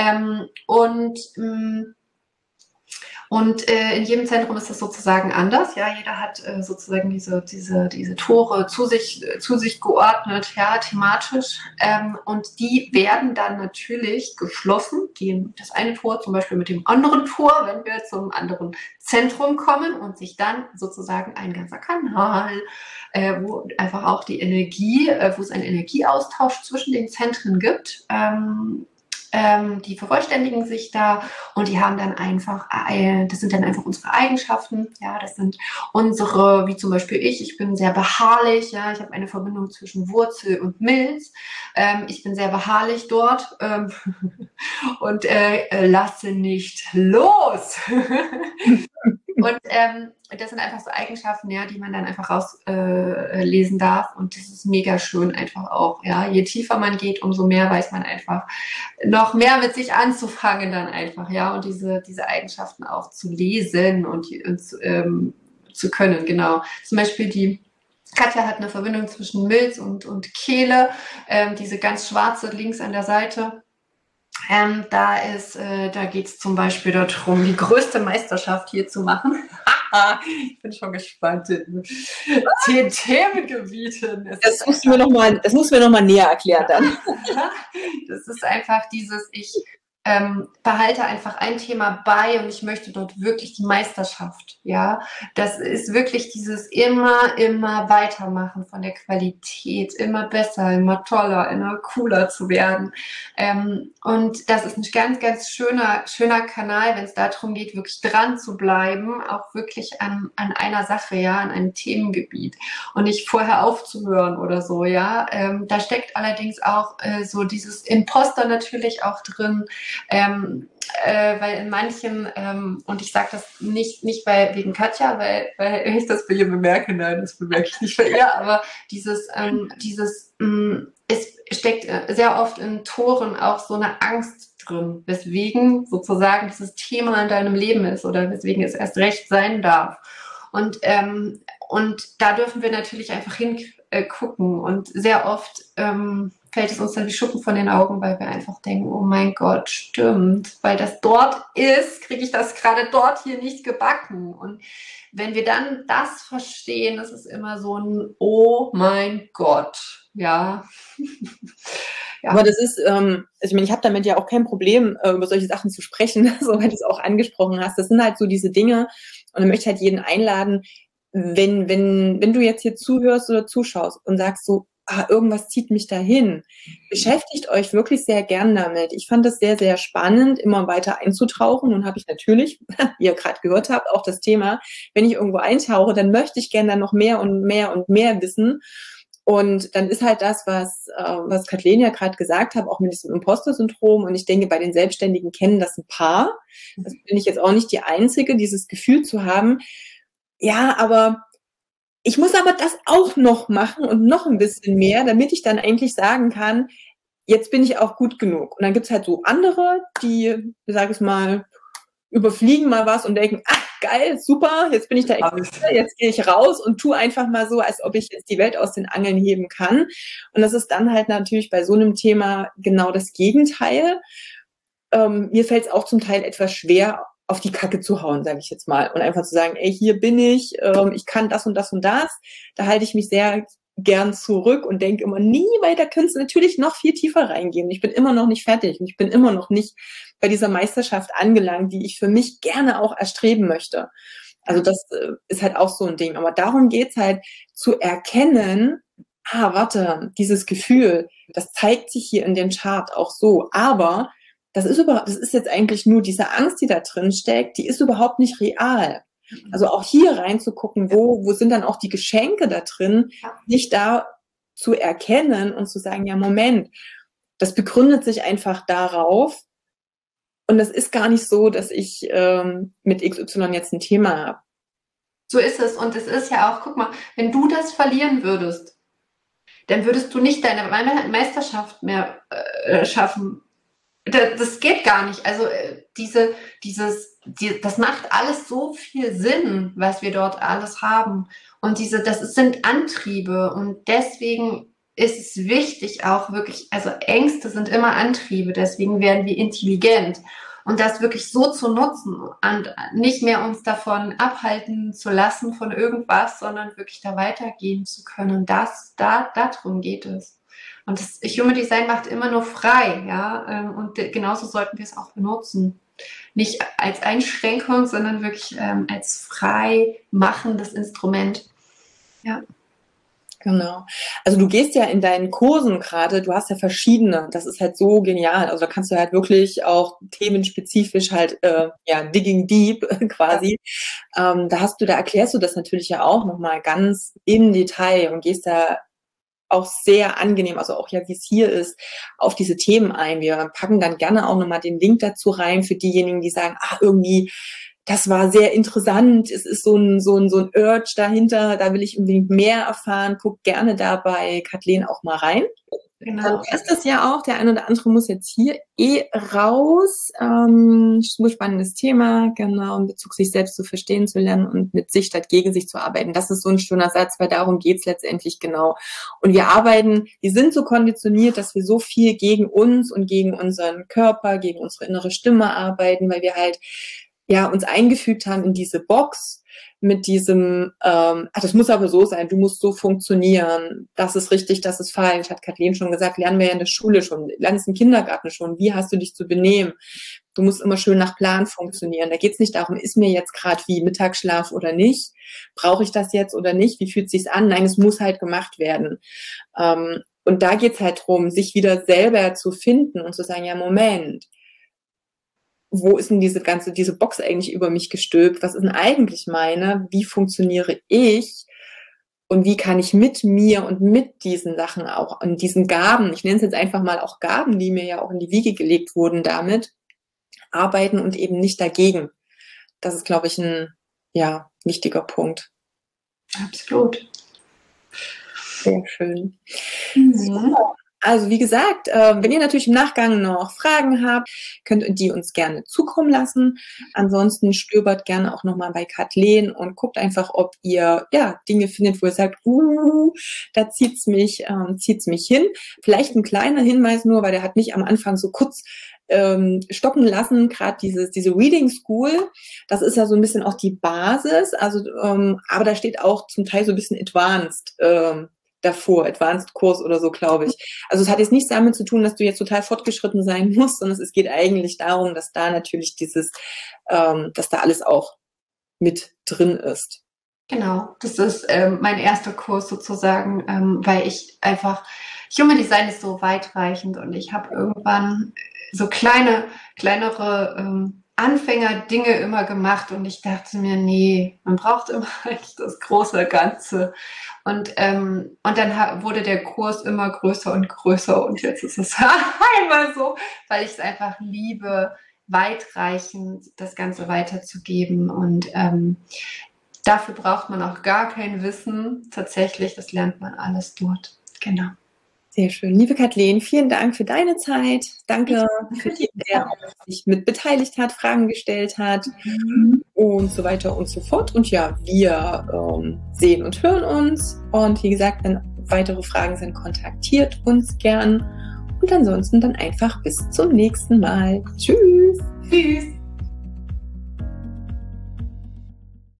[SPEAKER 2] Und in jedem Zentrum ist das sozusagen anders. Ja, jeder hat sozusagen diese Tore zu sich geordnet, ja, thematisch. Und die werden dann natürlich geschlossen. Das eine Tor zum Beispiel mit dem anderen Tor, wenn wir zum anderen Zentrum kommen und sich dann sozusagen ein ganzer Kanal, wo einfach auch die Energie, wo es einen Energieaustausch zwischen den Zentren gibt, die vervollständigen sich da und die haben dann einfach, das sind dann einfach unsere Eigenschaften, ja, das sind unsere, wie zum Beispiel ich bin sehr beharrlich, ja, ich habe eine Verbindung zwischen Wurzel und Milz, ich bin sehr beharrlich dort und lasse nicht los. Und das sind einfach so Eigenschaften, ja, die man dann einfach rauslesen darf. Und das ist mega schön einfach auch. Ja, je tiefer man geht, umso mehr weiß man einfach noch mehr mit sich anzufangen dann einfach, ja, und diese Eigenschaften auch zu lesen und zu können, genau. Zum Beispiel die Katja hat eine Verbindung zwischen Milz und Kehle, diese ganz schwarze links an der Seite. Da geht es zum Beispiel darum, die größte Meisterschaft hier zu machen. Ich bin schon gespannt. 10 Themengebieten.
[SPEAKER 3] Das musst du mir noch mal näher erklären dann.
[SPEAKER 2] Das ist einfach ich behalte einfach ein Thema bei und ich möchte dort wirklich die Meisterschaft, ja. Das ist wirklich dieses immer weitermachen von der Qualität, immer besser, immer toller, immer cooler zu werden. Und das ist ein ganz, ganz schöner Kanal, wenn es darum geht, wirklich dran zu bleiben, auch wirklich an einer Sache, ja, an einem Themengebiet und nicht vorher aufzuhören oder so, ja. Da steckt allerdings auch so dieses Imposter natürlich auch drin, weil in manchen, und ich sage das nicht wegen Katja, weil ich das bei ihr bemerke, nein, das bemerke ich nicht bei ihr, aber es steckt sehr oft in Toren auch so eine Angst drin, weswegen sozusagen dieses Thema in deinem Leben ist oder weswegen es erst recht sein darf. Und da dürfen wir natürlich einfach hingucken und sehr oft fällt es uns dann wie Schuppen von den Augen, weil wir einfach denken, oh mein Gott, stimmt, weil das dort ist, kriege ich das gerade dort hier nicht gebacken. Und wenn wir dann das verstehen, das ist immer so ein oh mein Gott, ja. Ja.
[SPEAKER 3] Aber das ist, ich meine, ich habe damit ja auch kein Problem, über solche Sachen zu sprechen, so weil du es auch angesprochen hast. Das sind halt so diese Dinge und dann möchte ich halt jeden einladen, wenn du jetzt hier zuhörst oder zuschaust und sagst so, irgendwas zieht mich dahin. Beschäftigt euch wirklich sehr gern damit. Ich fand es sehr, sehr spannend, immer weiter einzutauchen und habe ich natürlich, wie ihr gerade gehört habt, auch das Thema, wenn ich irgendwo eintauche, dann möchte ich gerne dann noch mehr und mehr und mehr wissen. Und dann ist halt das, was Kathleen ja gerade gesagt hat, auch mit diesem Imposter-Syndrom. Und ich denke, bei den Selbstständigen kennen das ein paar. Das bin ich jetzt auch nicht die Einzige, dieses Gefühl zu haben. Ja, aber ich muss aber das auch noch machen und noch ein bisschen mehr, damit ich dann eigentlich sagen kann, jetzt bin ich auch gut genug. Und dann gibt's halt so andere, die, sag ich mal, überfliegen mal was und denken, geil, super, jetzt bin ich der Experte, jetzt gehe ich raus und tu einfach mal so, als ob ich jetzt die Welt aus den Angeln heben kann. Und das ist dann halt natürlich bei so einem Thema genau das Gegenteil. Mir fällt es auch zum Teil etwas schwer, auf die Kacke zu hauen, sage ich jetzt mal. Und einfach zu sagen, ey, hier bin ich kann das und das und das. Da halte ich mich sehr gern zurück und denke immer, nie weiter könntest du natürlich noch viel tiefer reingehen. Ich bin immer noch nicht fertig und ich bin immer noch nicht bei dieser Meisterschaft angelangt, die ich für mich gerne auch erstreben möchte. Also das ist halt auch so ein Ding. Aber darum geht's halt, zu erkennen, warte, dieses Gefühl, das zeigt sich hier in dem Chart auch so. Aber das ist jetzt eigentlich nur diese Angst, die da drin steckt, die ist überhaupt nicht real. Also auch hier reinzugucken, wo sind dann auch die Geschenke da drin, nicht da zu erkennen und zu sagen, ja, Moment, das begründet sich einfach darauf. Und das ist gar nicht so, dass ich mit XY jetzt ein Thema habe.
[SPEAKER 2] So ist es. Und es ist ja auch, guck mal, wenn du das verlieren würdest, dann würdest du nicht deine Meisterschaft mehr schaffen. Das geht gar nicht. Also das macht alles so viel Sinn, was wir dort alles haben. Und sind Antriebe. Und deswegen ist es wichtig auch wirklich, also Ängste sind immer Antriebe, deswegen werden wir intelligent. Und das wirklich so zu nutzen und nicht mehr uns davon abhalten zu lassen von irgendwas, sondern wirklich da weitergehen zu können. Darum geht es. Und das Human Design macht immer nur frei, ja. Und genauso sollten wir es auch benutzen. Nicht als Einschränkung, sondern wirklich als frei machendes Instrument. Ja.
[SPEAKER 3] Genau. Also du gehst ja in deinen Kursen gerade, du hast ja verschiedene, das ist halt so genial. Also da kannst du halt wirklich auch themenspezifisch halt, digging deep quasi. Da erklärst du das natürlich ja auch nochmal ganz im Detail und gehst da auch sehr angenehm, also auch ja, wie es hier ist, auf diese Themen ein. Wir packen dann gerne auch nochmal den Link dazu rein für diejenigen, die sagen, irgendwie, das war sehr interessant, es ist so ein Urge dahinter, da will ich unbedingt mehr erfahren, guck gerne da bei Kathleen auch mal rein.
[SPEAKER 2] Genau.
[SPEAKER 3] Dann ist das ja auch, der ein oder andere muss jetzt hier raus. Super spannendes Thema, genau, in Bezug sich selbst zu verstehen, zu lernen und mit sich statt gegen sich zu arbeiten. Das ist so ein schöner Satz, weil darum geht's letztendlich genau. Und wir sind so konditioniert, dass wir so viel gegen uns und gegen unseren Körper, gegen unsere innere Stimme arbeiten, weil wir halt uns eingefügt haben in diese Box, mit diesem, das muss aber so sein, du musst so funktionieren, das ist richtig, das ist falsch, hat Kathleen schon gesagt, lernen wir ja in der Schule schon, lernen es im Kindergarten schon, wie hast du dich zu benehmen? Du musst immer schön nach Plan funktionieren. Da geht es nicht darum, ist mir jetzt gerade wie Mittagsschlaf oder nicht, brauche ich das jetzt oder nicht, wie fühlt es sich an? Nein, es muss halt gemacht werden. Und da geht es halt darum, sich wieder selber zu finden und zu sagen, ja, Moment, wo ist denn diese Box eigentlich über mich gestülpt? Was ist denn eigentlich meine? Wie funktioniere ich? Und wie kann ich mit mir und mit diesen Sachen auch, und diesen Gaben, ich nenne es jetzt einfach mal auch Gaben, die mir ja auch in die Wiege gelegt wurden, damit arbeiten und eben nicht dagegen. Das ist, glaube ich, ein wichtiger Punkt.
[SPEAKER 2] Absolut.
[SPEAKER 3] Sehr schön. Super. Also wie gesagt, wenn ihr natürlich im Nachgang noch Fragen habt, könnt ihr die uns gerne zukommen lassen. Ansonsten stöbert gerne auch nochmal bei Kathleen und guckt einfach, ob ihr Dinge findet, wo ihr sagt, da zieht's mich hin. Vielleicht ein kleiner Hinweis nur, weil der hat mich am Anfang so kurz stocken lassen, gerade diese Reading School, das ist ja so ein bisschen auch die Basis, also aber da steht auch zum Teil so ein bisschen Advanced davor, Advanced-Kurs oder so, glaube ich. Also es hat jetzt nichts damit zu tun, dass du jetzt total fortgeschritten sein musst, sondern es geht eigentlich darum, dass da natürlich dass da alles auch mit drin ist.
[SPEAKER 2] Genau, das ist mein erster Kurs sozusagen, weil Human Design ist so weitreichend und ich habe irgendwann so kleinere Anfänger-Dinge immer gemacht und ich dachte mir, nee, man braucht immer eigentlich das große Ganze. Und dann wurde der Kurs immer größer und größer und jetzt ist es einmal so, weil ich es einfach liebe, weitreichend das Ganze weiterzugeben und dafür braucht man auch gar kein Wissen. Tatsächlich, das lernt man alles dort. Genau.
[SPEAKER 3] Sehr schön. Liebe Kathleen, vielen Dank für deine Zeit. Danke für jeden, der sich mit beteiligt hat, Fragen gestellt hat und so weiter und so fort. Und ja, wir sehen und hören uns. Und wie gesagt, wenn weitere Fragen sind, kontaktiert uns gern. Und ansonsten dann einfach bis zum nächsten Mal. Tschüss.
[SPEAKER 2] Tschüss.